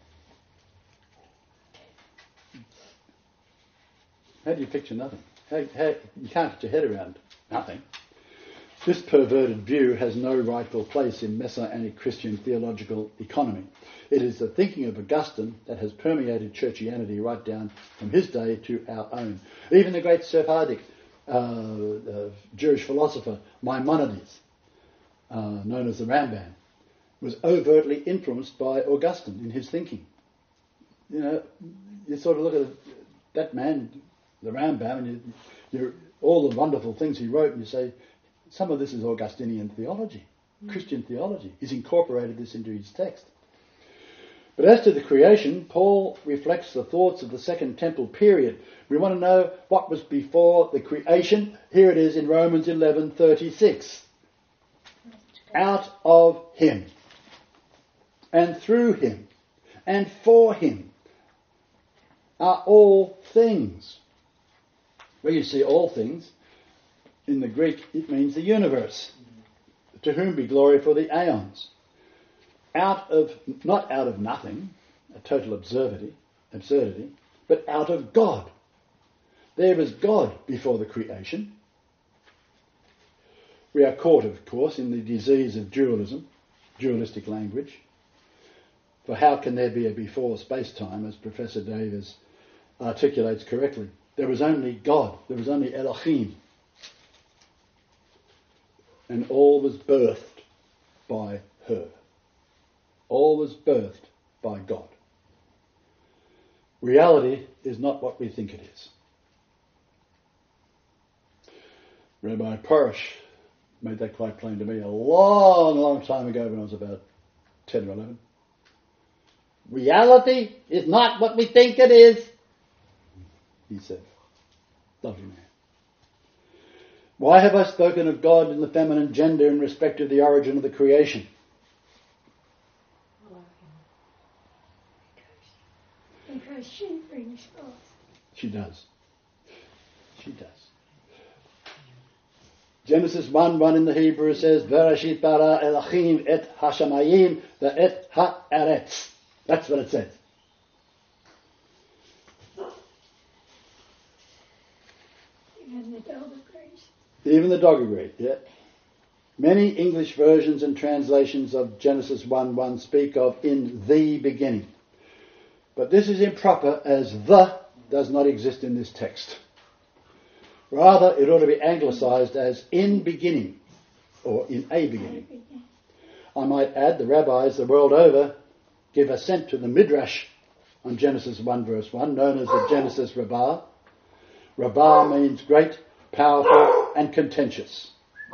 How do you picture nothing? How you can't get your head around nothing. This perverted view has no rightful place in Messianic Christian theological economy. It is the thinking of Augustine that has permeated churchianity right down from his day to our own. Even the great Sephardic Jewish philosopher Maimonides, known as the Rambam, was overtly influenced by Augustine in his thinking. You sort of look at that man, the Rambam, and you all the wonderful things he wrote, and you say, some of this is Augustinian theology, Christian theology. He's incorporated this into his text. But as to the creation, Paul reflects the thoughts of the Second Temple period. We want to know what was before the creation. Here it is in Romans 11:36. Out of him, and through him, and for him are all things. When you see all things, in the Greek it means the universe. To whom be glory for the aeons. Not out of nothing, a total absurdity, but out of God. There was God before the creation. We are caught, of course, in the disease of dualism, dualistic language. For how can there be a before space-time, as Professor Davis articulates correctly? There was only God, there was only Elohim and all was birthed by her. All was birthed by God. Reality is not what we think it is. Rabbi Porish made that quite plain to me a long, long time ago when I was about 10 or 11. Reality is not what we think it is, he said. Lovely man. Why have I spoken of God in the feminine gender in respect of the origin of the creation? Because she brings forth. She does. She does. Genesis 1:1 in the Hebrew says, Bereshit bara Elohim et hashamayim ve'et ha'eretz. That's what it says. Even the dog agrees. Even the dog agreed, yeah. Many English versions and translations of Genesis 1:1 speak of in the beginning. But this is improper, as the does not exist in this text. Rather, it ought to be anglicised as in beginning, or in a beginning. I might add, the rabbis the world over give assent to the Midrash on Genesis 1 verse 1, known as the Genesis Rabbah. Rabbah means great, powerful and contentious.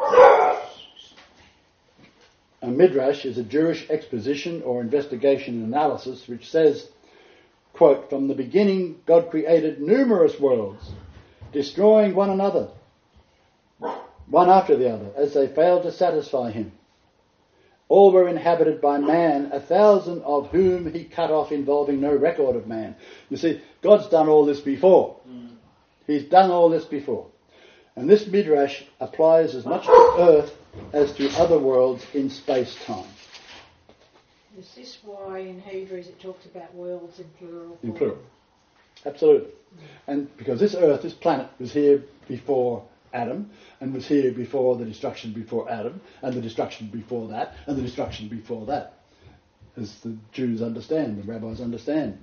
A Midrash is a Jewish exposition or investigation and analysis which says, quote, from the beginning God created numerous worlds, destroying one another, one after the other, as they failed to satisfy him. All were inhabited by man, 1,000 of whom he cut off, involving no record of man. You see, God's done all this before. He's done all this before. And this Midrash applies as much to earth as to other worlds in space-time. Is this why in Hebrews it talks about worlds in plural? In plural. Absolutely. And because this earth, this planet, was here before Adam, and was here before the destruction before Adam, and the destruction before that, and the destruction before that. As the Jews understand, the rabbis understand.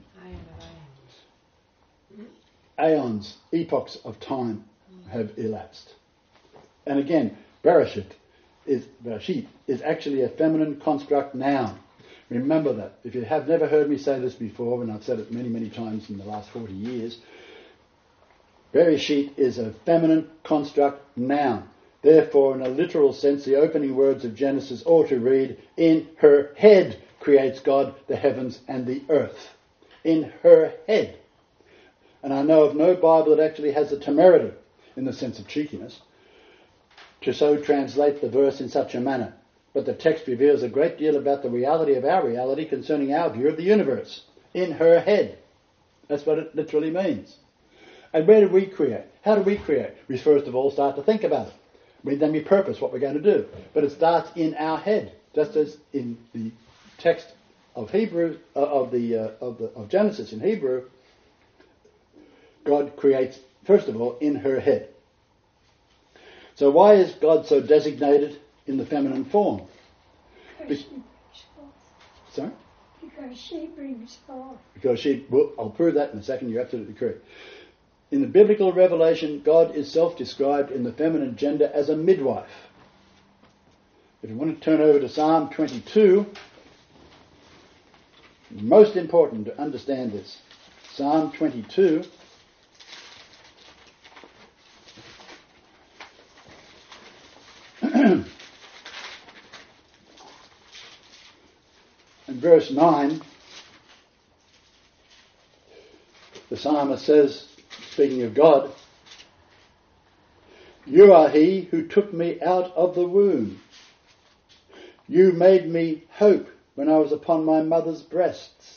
Aeons, epochs of time have elapsed. And again, Bereshit is actually a feminine construct noun. Remember that. If you have never heard me say this before, and I've said it many, many times in the last 40 years, Bereshit is a feminine construct noun. Therefore, in a literal sense, the opening words of Genesis ought to read, in her head creates God the heavens and the earth. In her head. And I know of no Bible that actually has the temerity, in the sense of cheekiness, to so translate the verse in such a manner. But the text reveals a great deal about the reality of our reality concerning our view of the universe. In her head. That's what it literally means. And where do we create? How do we create? We first of all start to think about it. Then we purpose what we're going to do. But it starts in our head. Just as in the text of Hebrew, of Genesis in Hebrew, God creates, first of all, in her head. So why is God so designated in the feminine form? Because she brings forth. Sorry? Because she brings forth. Because she, well, I'll prove that in a second, you're absolutely correct. In the biblical revelation, God is self-described in the feminine gender as a midwife. If you want to turn over to Psalm 22, most important to understand this. Psalm 22. In verse 9, the psalmist says, speaking of God, you are he who took me out of the womb. You made me hope when I was upon my mother's breasts.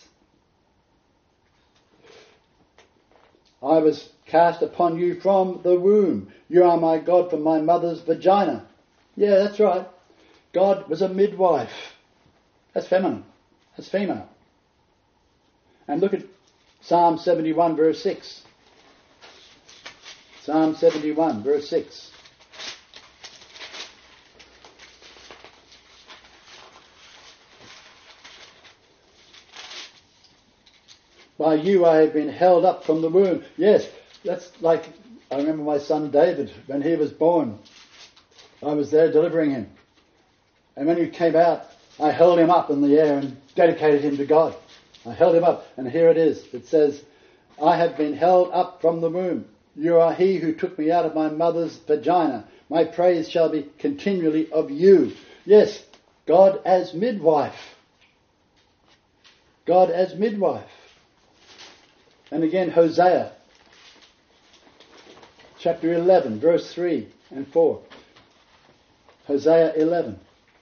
I was cast upon you from the womb. You are my God from my mother's vagina. Yeah, that's right. God was a midwife. That's feminine. That's female. And look at Psalm 71 verse 6. Psalm 71 verse 6. By you I have been held up from the womb. Yes, that's like, I remember my son David, when he was born, I was there delivering him. And when he came out, I held him up in the air and dedicated him to God. I held him up, and here it is. It says, I have been held up from the womb. You are he who took me out of my mother's vagina. My praise shall be continually of you. Yes, God as midwife. God as midwife. And again, Hosea, chapter 11, verse 3 and 4. Hosea 11.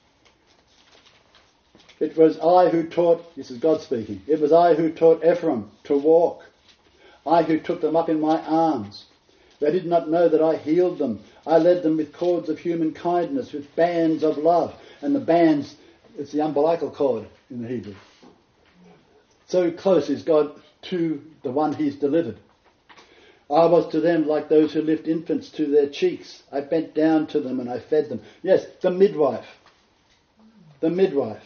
It was I who taught, this is God speaking, it was I who taught Ephraim to walk. I who took them up in my arms. They did not know that I healed them. I led them with cords of human kindness, with bands of love. And the bands, it's the umbilical cord in the Hebrew. So close is God to the one he's delivered. I was to them like those who lift infants to their cheeks. I bent down to them and I fed them. Yes, the midwife. The midwife.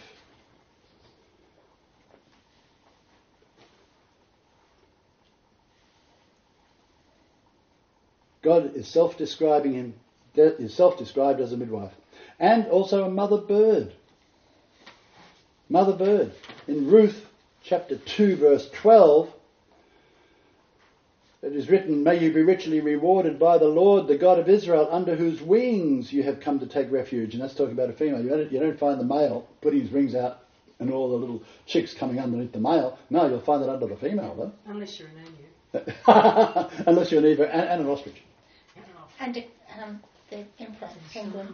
God is self-describing him, is self-described as a midwife. And also a mother bird. Mother bird. In Ruth chapter 2 verse 12, it is written, may you be richly rewarded by the Lord, the God of Israel, under whose wings you have come to take refuge. And that's talking about a female. You don't find the male putting his wings out and all the little chicks coming underneath the male. No, you'll find that under the female, though. Unless you're an emu. Unless you're an emu and an ostrich. And the emperor penguin.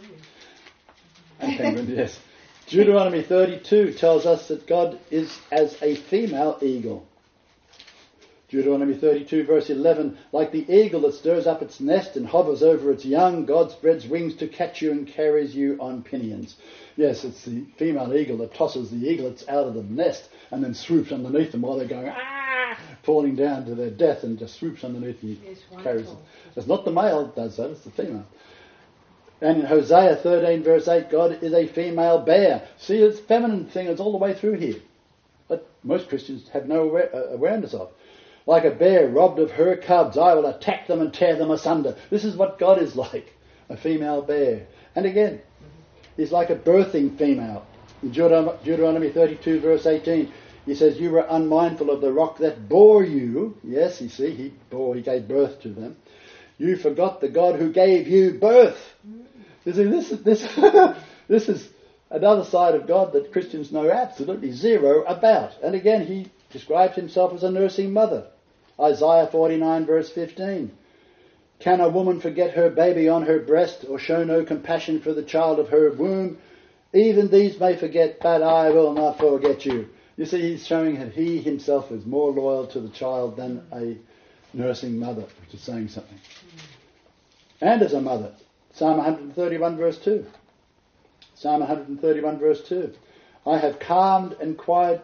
And penguin, yes. Deuteronomy 32 tells us that God is as a female eagle. Deuteronomy 32 verse 11, like the eagle that stirs up its nest and hovers over its young, God spreads wings to catch you and carries you on pinions. Yes, it's the female eagle that tosses the eaglets out of the nest and then swoops underneath them while they're going, falling down to their death, and just swoops underneath and carries them. It's not the male that does that, it's the female. And in Hosea 13 verse 8, God is a female bear. See, it's feminine thing, it's all the way through here. But most Christians have no awareness of. Like a bear robbed of her cubs, I will attack them and tear them asunder. This is what God is like, a female bear. And again, he's like a birthing female. In Deuteronomy 32 verse 18, he says, you were unmindful of the rock that bore you. Yes, you see, he gave birth to them. You forgot the God who gave you birth. You see, this is another side of God that Christians know absolutely zero about. And again, he describes himself as a nursing mother. Isaiah 49 verse 15. Can a woman forget her baby on her breast, or show no compassion for the child of her womb? Even these may forget, but I will not forget you. You see, he's showing that he himself is more loyal to the child than a nursing mother, which is saying something. And as a mother, Psalm 131 verse 2. Psalm 131 verse 2. I have calmed and quieted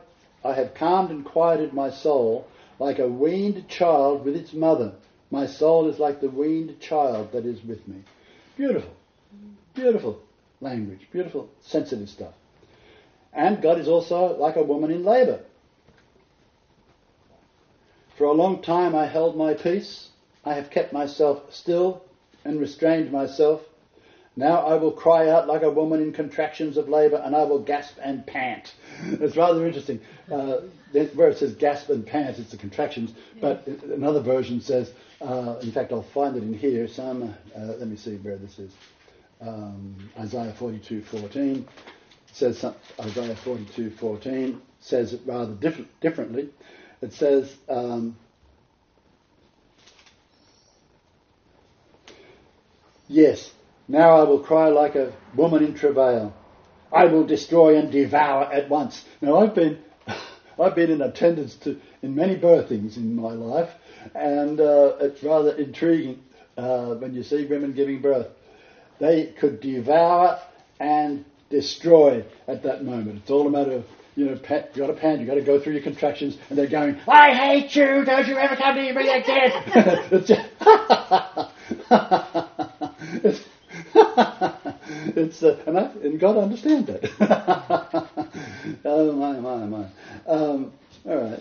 my soul like a weaned child with its mother. My soul is like the weaned child that is with me. Beautiful. Beautiful language. Beautiful, sensitive stuff. And God is also like a woman in labour. For a long time I held my peace. I have kept myself still and restrained myself. Now I will cry out like a woman in contractions of labour, and I will gasp and pant. It's rather interesting. Where it says gasp and pant, it's the contractions. But another version says, in fact I'll find it in here, let me see where this is. Isaiah 42:14 says Isaiah 42:14 says it rather differently. It says, yes, now I will cry like a woman in travail. I will destroy and devour at once. Now I've been in attendance in many birthings in my life, and it's rather intriguing when you see women giving birth. They could devour and destroy at that moment. It's all a matter of, you've got to pant, you've got to go through your contractions, and they're going, I hate you, don't you ever come near me again. And God understands that. Oh my. All right.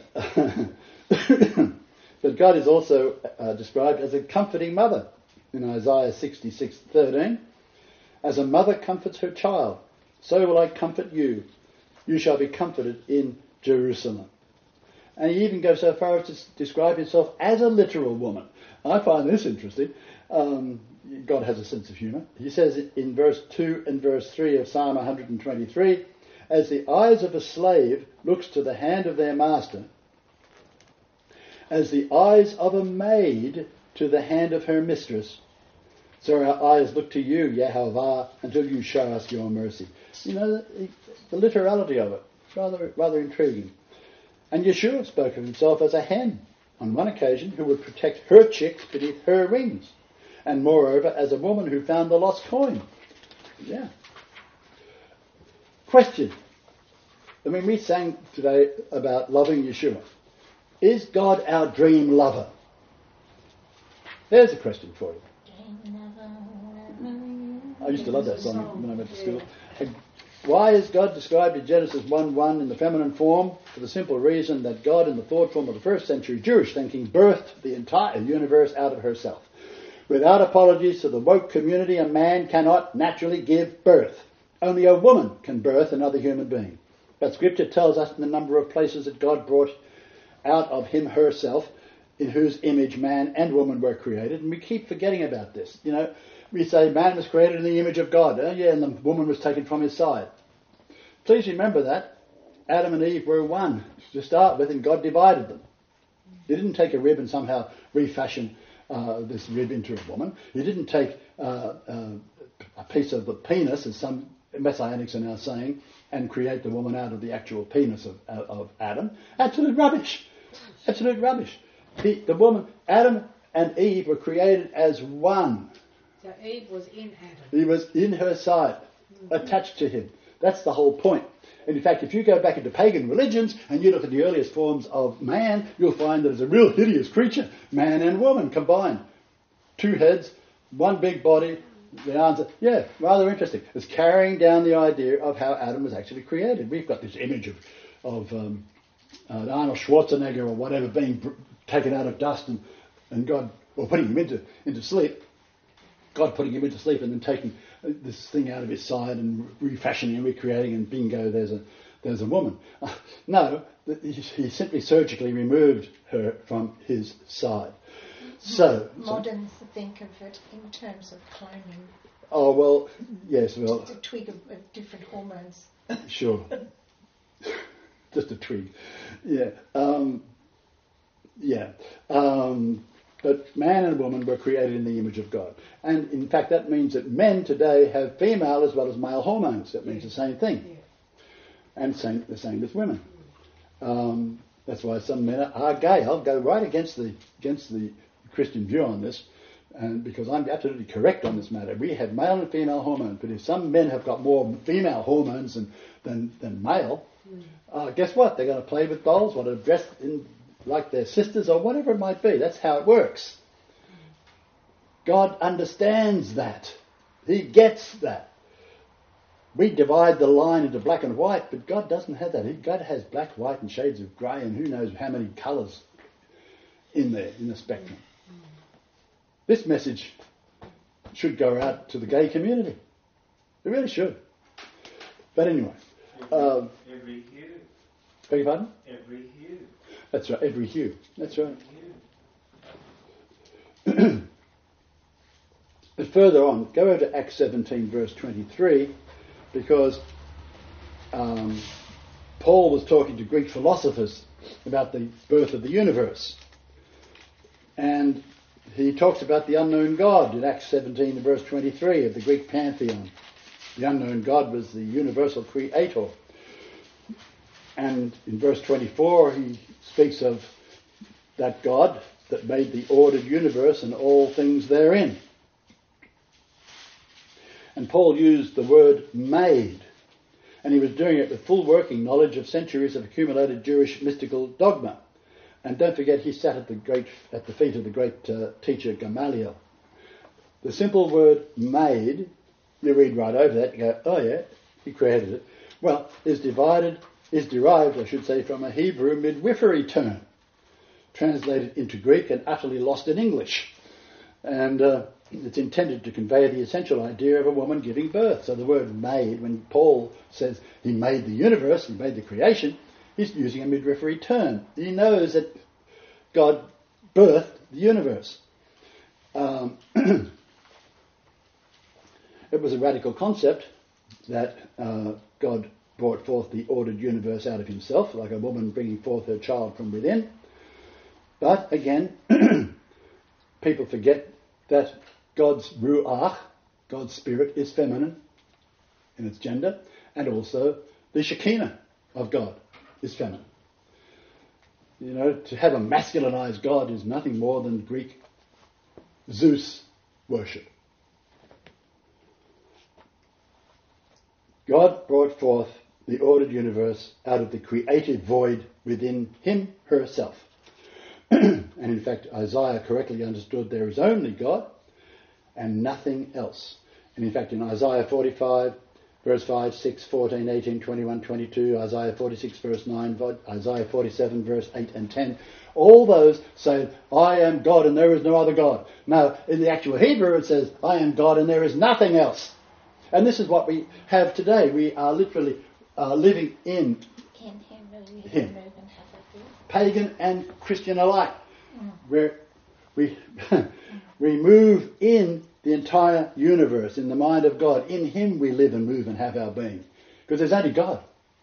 But God is also described as a comforting mother in Isaiah 66:13. As a mother comforts her child, so will I comfort you. You shall be comforted in Jerusalem. And he even goes so far as to describe himself as a literal woman. I find this interesting. God has a sense of humour. He says it in verse 2 and verse 3 of Psalm 123, as the eyes of a slave looks to the hand of their master, as the eyes of a maid to the hand of her mistress, so our eyes look to you, Yehovah, until you show us your mercy. You know, the literality of it, rather intriguing. And Yeshua spoke of himself as a hen, on one occasion, who would protect her chicks beneath her wings, and moreover, as a woman who found the lost coin. Yeah. Question. I mean, we sang today about loving Yeshua. Is God our dream lover? There's a question for you. I used to love that song when I went to school. Why is God described in Genesis 1:1 in the feminine form? For the simple reason that God, in the thought form of the first century Jewish thinking, birthed the entire universe out of herself. Without apologies to the woke community, a man cannot naturally give birth. Only a woman can birth another human being. But Scripture tells us in a number of places that God brought out of him herself, in whose image man and woman were created. And we keep forgetting about this. You know, we say man was created in the image of God. Oh yeah, and the woman was taken from his side. Please remember that. Adam and Eve were one to start with, and God divided them. He didn't take a rib and somehow refashion this rib into a woman. He didn't take a piece of the penis, as some Messianics are now saying, and create the woman out of the actual penis of Adam. Absolute rubbish. Absolute rubbish. The woman, Adam and Eve, were created as one. So Eve was in Adam. He was in her side, attached to him. That's the whole point. And in fact, if you go back into pagan religions and you look at the earliest forms of man, you'll find that it's a real hideous creature, man and woman combined. 2 heads, 1 big body. The answer, yeah, rather interesting. It's carrying down the idea of how Adam was actually created. We've got this image of Arnold Schwarzenegger or whatever being taken out of dust and God, or putting him into sleep. God putting him into sleep and then taking this thing out of his side and refashioning and recreating, and bingo, there's a woman. No, he simply surgically removed her from his side. So moderns think of it in terms of cloning. Oh well, yes, well. Just a twig of different hormones. Sure. Just a twig. Yeah. But man and woman were created in the image of God. And in fact, that means that men today have female as well as male hormones. That means the same thing. And the same with women. That's why some men are gay. I'll go right against the Christian view on this, and because I'm absolutely correct on this matter. We have male and female hormones, but if some men have got more female hormones than male, guess what? They're going to play with dolls, want to dress in like their sisters or whatever it might be. That's how it works. God understands that. He gets that. We divide the line into black and white, but God doesn't have that. God has black, white and shades of grey and who knows how many colours in there, in the spectrum. This message should go out to the gay community. It really should. But anyway. Every hue. Beg your pardon? Every hue. That's right, every hue. That's right. But further on, go over to Acts 17 verse 23, because Paul was talking to Greek philosophers about the birth of the universe. And he talks about the unknown God in Acts 17 verse 23 of the Greek pantheon. The unknown God was the universal creator. And in verse 24 he speaks of that God that made the ordered universe and all things therein. And Paul used the word made, and he was doing it with full working knowledge of centuries of accumulated Jewish mystical dogma. And don't forget, he sat at the feet of the great teacher Gamaliel. The simple word made, you read right over that, you go, oh yeah, he created it. Well, is derived, I should say, from a Hebrew midwifery term, translated into Greek and utterly lost in English. And it's intended to convey the essential idea of a woman giving birth. So the word made, when Paul says he made the universe, he made the creation, he's using a midwifery term. He knows that God birthed the universe. It was a radical concept that God brought forth the ordered universe out of himself, like a woman bringing forth her child from within. But again, people forget that God's ruach, God's spirit, is feminine in its gender, and also the Shekinah of God is feminine. You know, to have a masculinized God is nothing more than Greek Zeus worship. God brought forth the ordered universe out of the creative void within him, herself. And in fact, Isaiah correctly understood there is only God and nothing else. And in fact, in Isaiah 45, verse 5, 6, 14, 18, 21, 22, Isaiah 46, verse 9, Isaiah 47, verse 8 and 10, all those say, I am God and there is no other God. Now, in the actual Hebrew it says, I am God and there is nothing else. And this is what we have today. We are literally living in him. Pagan and Christian alike. Where we move in the entire universe, in the mind of God. In him we live and move and have our being. Because there's only God.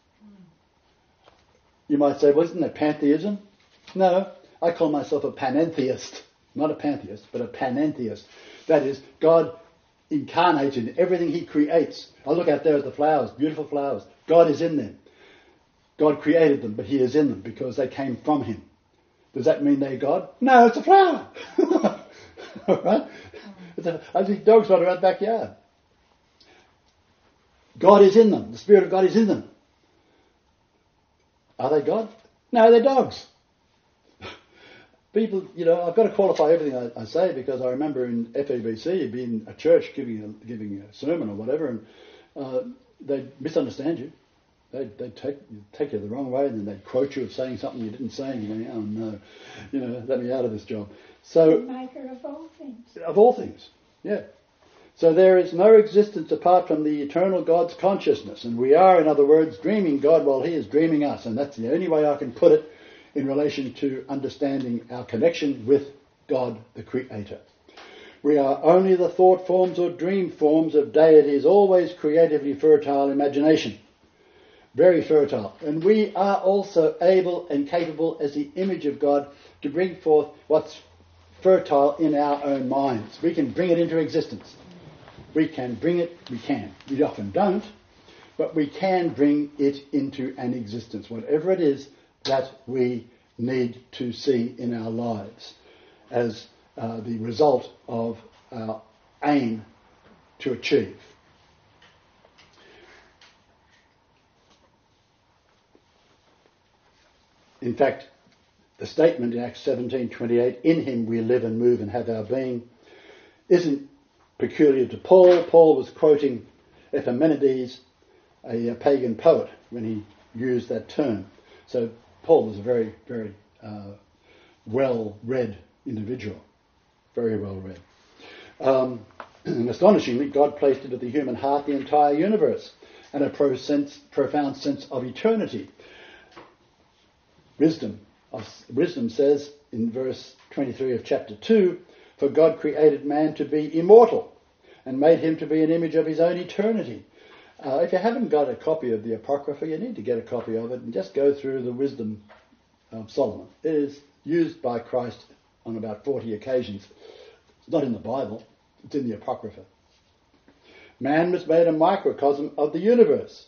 You might say, well, isn't that pantheism? No, I call myself a panentheist. Not a pantheist, but a panentheist. That is, God incarnates in everything he creates. I look out there at the flowers, beautiful flowers. God is in them. God created them, but he is in them because they came from him. Does that mean they're God? No, it's a flower. Right? I think dogs run around the backyard. God is in them. The Spirit of God is in them. Are they God? No, they're dogs. People, you know, I've got to qualify everything I say because I remember in FEBC being a church giving a sermon or whatever, and they'd misunderstand you. They'd take you the wrong way, and then they'd quote you of saying something you didn't say, and you're going, oh no, you know, let me out of this job. So, the maker of all things. Of all things, yeah. So there is no existence apart from the eternal God's consciousness, and we are, in other words, dreaming God while he is dreaming us, and that's the only way I can put it in relation to understanding our connection with God, the Creator. We are only the thought forms or dream forms of deity's always creatively fertile imagination. Very fertile. And we are also able and capable as the image of God to bring forth what's fertile in our own minds. We can bring it into existence. We can bring it, we often don't, but we can bring it into an existence, whatever it is that we need to see in our lives as the result of our aim to achieve. In fact, the statement in Acts 17:28, in him we live and move and have our being, isn't peculiar to Paul. Paul was quoting Epimenides, a pagan poet, when he used that term. So Paul was a very, very well-read individual. Very well-read. And astonishingly, God placed into the human heart the entire universe and a profound sense of eternity. Wisdom says in verse 23 of chapter 2, for God created man to be immortal and made him to be an image of his own eternity. If you haven't got a copy of the Apocrypha, you need to get a copy of it and just go through the wisdom of Solomon. It is used by Christ on about 40 occasions. It's not in the Bible, it's in the Apocrypha. Man was made a microcosm of the universe.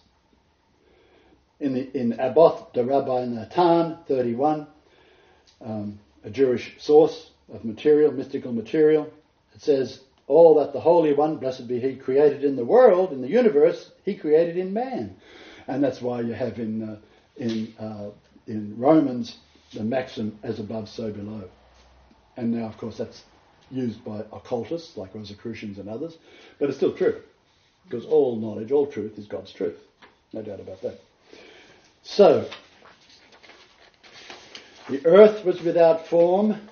In Aboth de Rabbi Natan 31, a Jewish source of material, mystical material, it says, all that the Holy One, blessed be he, created in the world, in the universe, he created in man. And that's why you have in Romans the maxim, as above, so below. And now, of course, that's used by occultists like Rosicrucians and others, but it's still true, because all knowledge, all truth is God's truth. No doubt about that. So, the earth was without form,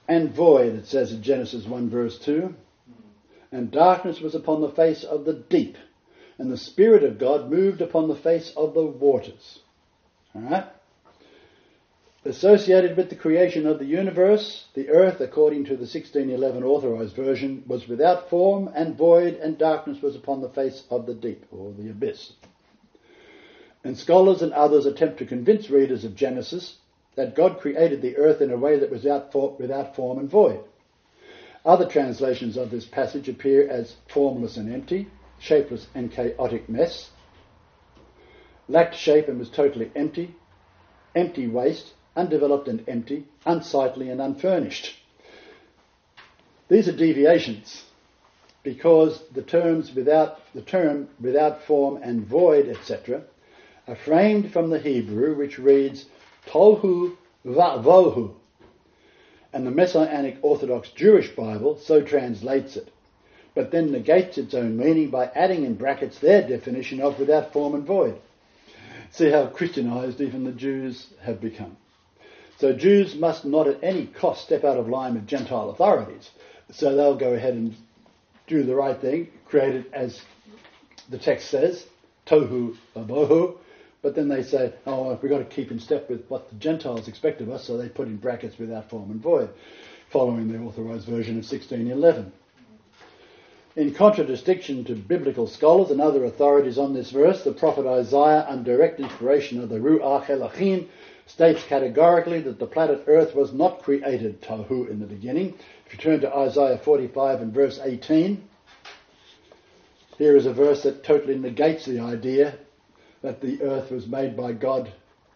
and void, it says in Genesis 1 verse 2. And darkness was upon the face of the deep, and the Spirit of God moved upon the face of the waters. Alright? Associated with the creation of the universe, the earth, according to the 1611 authorized version, was without form and void, and darkness was upon the face of the deep, or the abyss. And scholars and others attempt to convince readers of Genesis that God created the earth in a way that was without form and void. Other translations of this passage appear as formless and empty, shapeless and chaotic mess, lacked shape and was totally empty, empty waste, undeveloped and empty, unsightly and unfurnished. These are deviations because the term without form and void, etc., are framed from the Hebrew, which reads tohu va'vohu, and the Messianic Orthodox Jewish Bible so translates it, but then negates its own meaning by adding in brackets their definition of without form and void. See how Christianized even the Jews have become. So Jews must not at any cost step out of line with Gentile authorities. So they'll go ahead and do the right thing, create it as the text says, tohu va'vohu, but then they say, oh, we've got to keep in step with what the Gentiles expect of us, so they put in brackets without form and void, following the authorized version of 1611. In contradistinction to biblical scholars and other authorities on this verse, the prophet Isaiah, under direct inspiration of the Ruach Elohim, states categorically that the planet Earth was not created tohu in the beginning. If you turn to Isaiah 45 and verse 18, here is a verse that totally negates the idea that the earth was made by God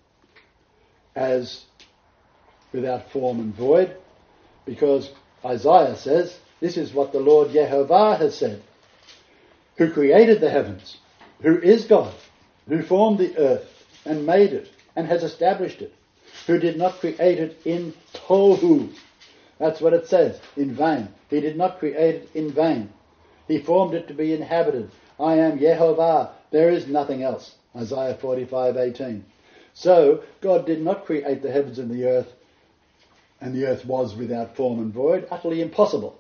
as without form and void, because Isaiah says, this is what the Lord Yehovah has said, who created the heavens, who is God, who formed the earth and made it and has established it, who did not create it in tohu. That's what it says, in vain. He did not create it in vain. He formed it to be inhabited. I am Yehovah, there is nothing else. Isaiah 45:18. So, God did not create the heavens and the earth was without form and void, utterly impossible.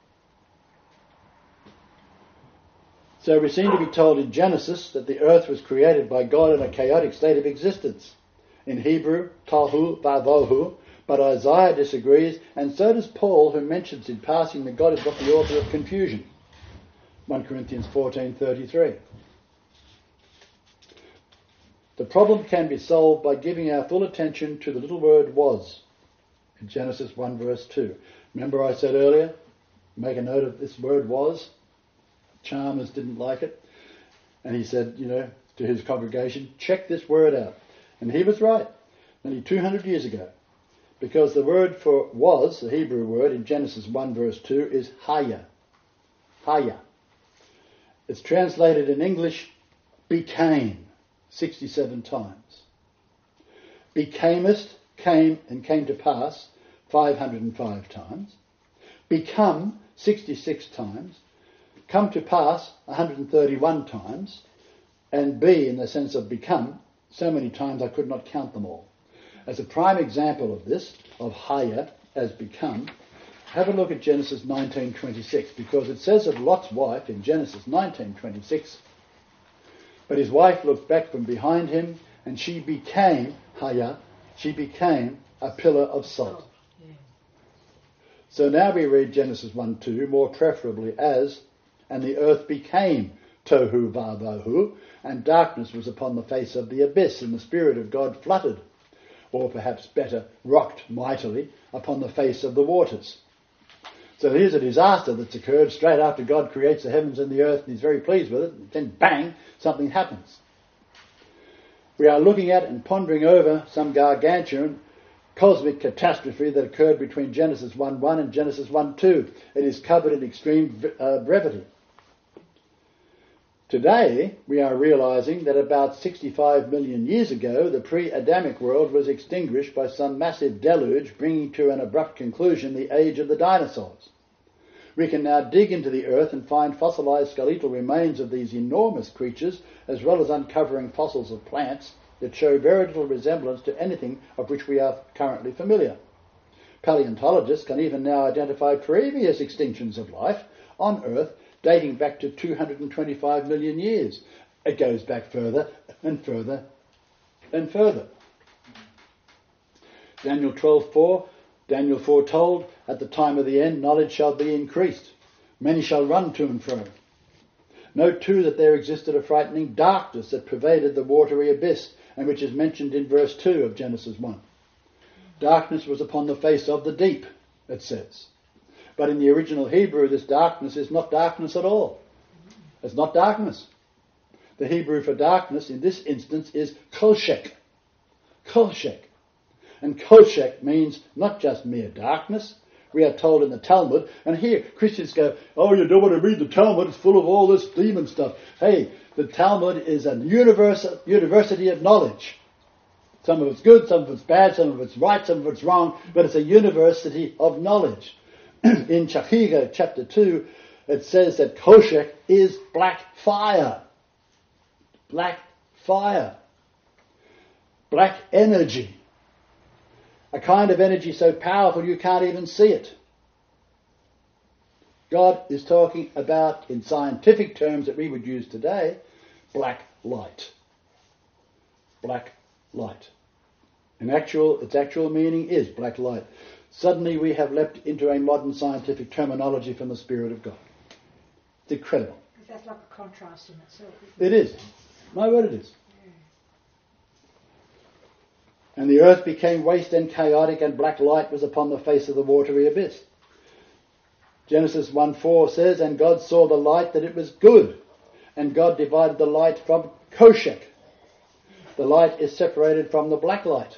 So we seem to be told in Genesis that the earth was created by God in a chaotic state of existence. In Hebrew, tohu va'vohu, but Isaiah disagrees, and so does Paul, who mentions in passing that God is not the author of confusion. 1 Corinthians 14:33. The problem can be solved by giving our full attention to the little word was in Genesis 1 verse 2. Remember I said earlier, make a note of this word was. Chalmers didn't like it. And he said, to his congregation, check this word out. And he was right, nearly 200 years ago. Because the word for was, the Hebrew word in Genesis 1 verse 2, is haya. Haya. It's translated in English, became, 67 times. Becamest, came and came to pass, 505 times. Become, 66 times. Come to pass, 131 times. And be, in the sense of become, so many times I could not count them all. As a prime example of this, of haya as become, have a look at Genesis 19:26, because it says of Lot's wife in Genesis 19:26, but his wife looked back from behind him, and she became, haya, she became a pillar of salt. So now we read Genesis 1:2 more preferably as, and the earth became tohu va'vohu, and darkness was upon the face of the abyss, and the Spirit of God fluttered, or perhaps better, rocked mightily upon the face of the waters. So here's a disaster that's occurred straight after God creates the heavens and the earth, and he's very pleased with it, and then bang, something happens. We are looking at and pondering over some gargantuan cosmic catastrophe that occurred between Genesis 1:1 and Genesis 1:2. It is covered in extreme brevity. Today, we are realizing that about 65 million years ago, the pre-Adamic world was extinguished by some massive deluge, bringing to an abrupt conclusion the age of the dinosaurs. We can now dig into the earth and find fossilized skeletal remains of these enormous creatures, as well as uncovering fossils of plants that show very little resemblance to anything of which we are currently familiar. paleontologists can even now identify previous extinctions of life on Earth dating back to 225 million years. It goes back further and further and further. Daniel 12:4, Daniel foretold, at the time of the end, knowledge shall be increased. Many shall run to and fro. Note too that there existed a frightening darkness that pervaded the watery abyss, and which is mentioned in verse 2 of Genesis 1. Darkness was upon the face of the deep, it says. But in the original Hebrew, this darkness is not darkness at all. It's not darkness. The Hebrew for darkness in this instance is kolshek. Kolshek. And kolshek means not just mere darkness. We are told in the Talmud, and here Christians go, oh, you don't want to read the Talmud, it's full of all this demon stuff. Hey, the Talmud is a university of knowledge. Some of it's good, some of it's bad, some of it's right, some of it's wrong, but it's a university of knowledge. In Chachiga chapter 2, it says that kolshek is black fire. Black fire. Black energy. A kind of energy so powerful you can't even see it. God is talking about, in scientific terms that we would use today, black light. Black light. Its actual meaning is black light. Suddenly we have leapt into a modern scientific terminology from the Spirit of God. It's incredible. That's like a contrast in itself. It is. My word, it is. And the earth became waste and chaotic, and black light was upon the face of the watery abyss. Genesis 1:4 says, and God saw the light that it was good, and God divided the light from kolshek. The light is separated from the black light.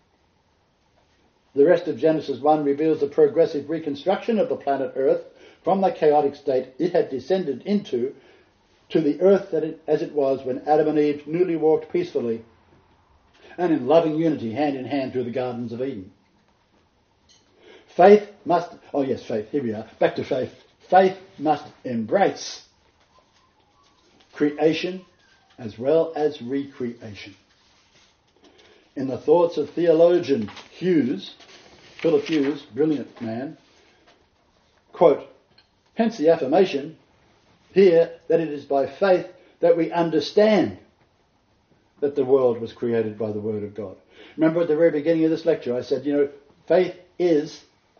The rest of Genesis 1 reveals the progressive reconstruction of the planet Earth from the chaotic state it had descended into to the earth as it was when Adam and Eve newly walked peacefully and in loving unity, hand in hand, through the gardens of Eden. Faith, here we are, back to faith. Faith must embrace creation as well as recreation. In the thoughts of theologian Philip Hughes, brilliant man, quote, hence the affirmation here that it is by faith that we understand that the world was created by the Word of God. Remember at the very beginning of this lecture I said, faith is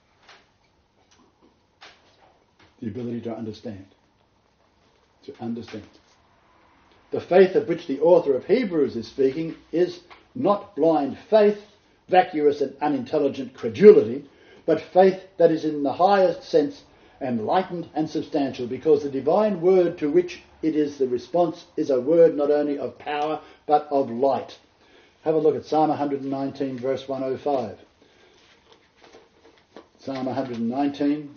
the ability to understand. To understand. The faith of which the author of Hebrews is speaking is not blind faith, vacuous and unintelligent credulity, but faith that is in the highest sense enlightened and substantial, because the divine word to which it is the response is a word not only of power but of light. Have a look at Psalm 119 verse 105. Psalm 119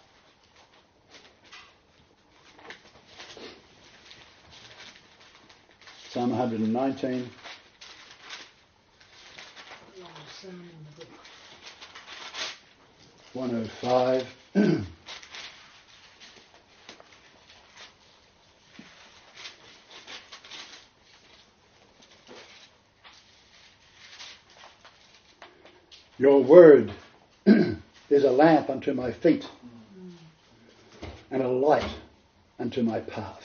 Psalm 119 105 Your word is a lamp unto my feet and a light unto my path.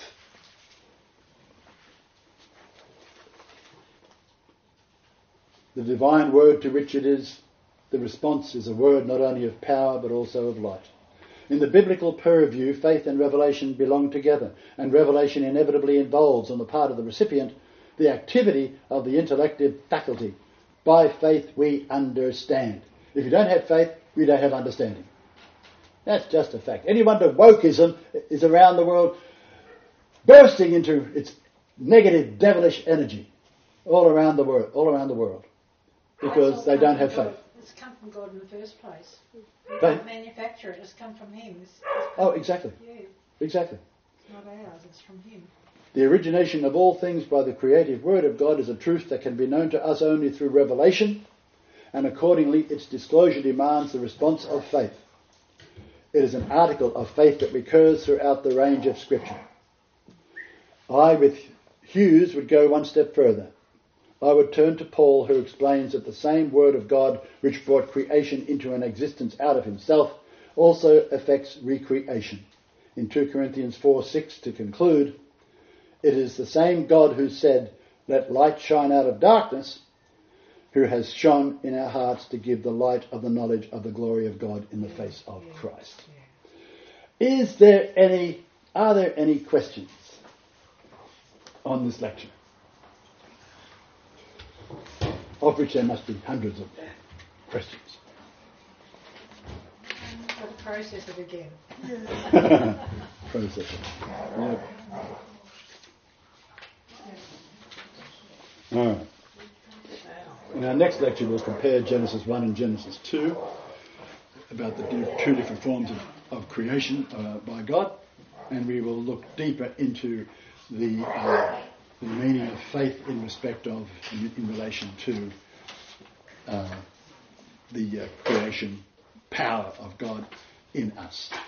The divine word to which it is the response is a word not only of power but also of light. In the biblical purview, faith and revelation belong together, and revelation inevitably involves on the part of the recipient the activity of the intellective faculty. By faith we understand. If you don't have faith, you don't have understanding. That's just a fact. Any wonder wokeism is around the world bursting into its negative, devilish energy all around the world, because they don't have faith. It's come from God in the first place. We They- don't manufacture it. It's come from Him. Oh, exactly. Yeah, Exactly. it's not ours. It's from Him. The origination of all things by the creative word of God is a truth that can be known to us only through revelation, and accordingly its disclosure demands the response of faith. It is an article of faith that recurs throughout the range of Scripture. I, with Hughes, would go one step further. I would turn to Paul, who explains that the same word of God which brought creation into an existence out of himself also affects recreation. In 2 Corinthians 4:6, to conclude, it is the same God who said, "Let light shine out of darkness," who has shone in our hearts to give the light of the knowledge of the glory of God in the face of Christ. Are there any questions on this lecture? Of which there must be hundreds of questions. Got to process it again. Process it. Yeah. All right. In our next lecture, we'll compare Genesis 1 and Genesis 2 about the two different forms of creation by God, and we will look deeper into the meaning of faith in respect of, in relation to the creation power of God in us.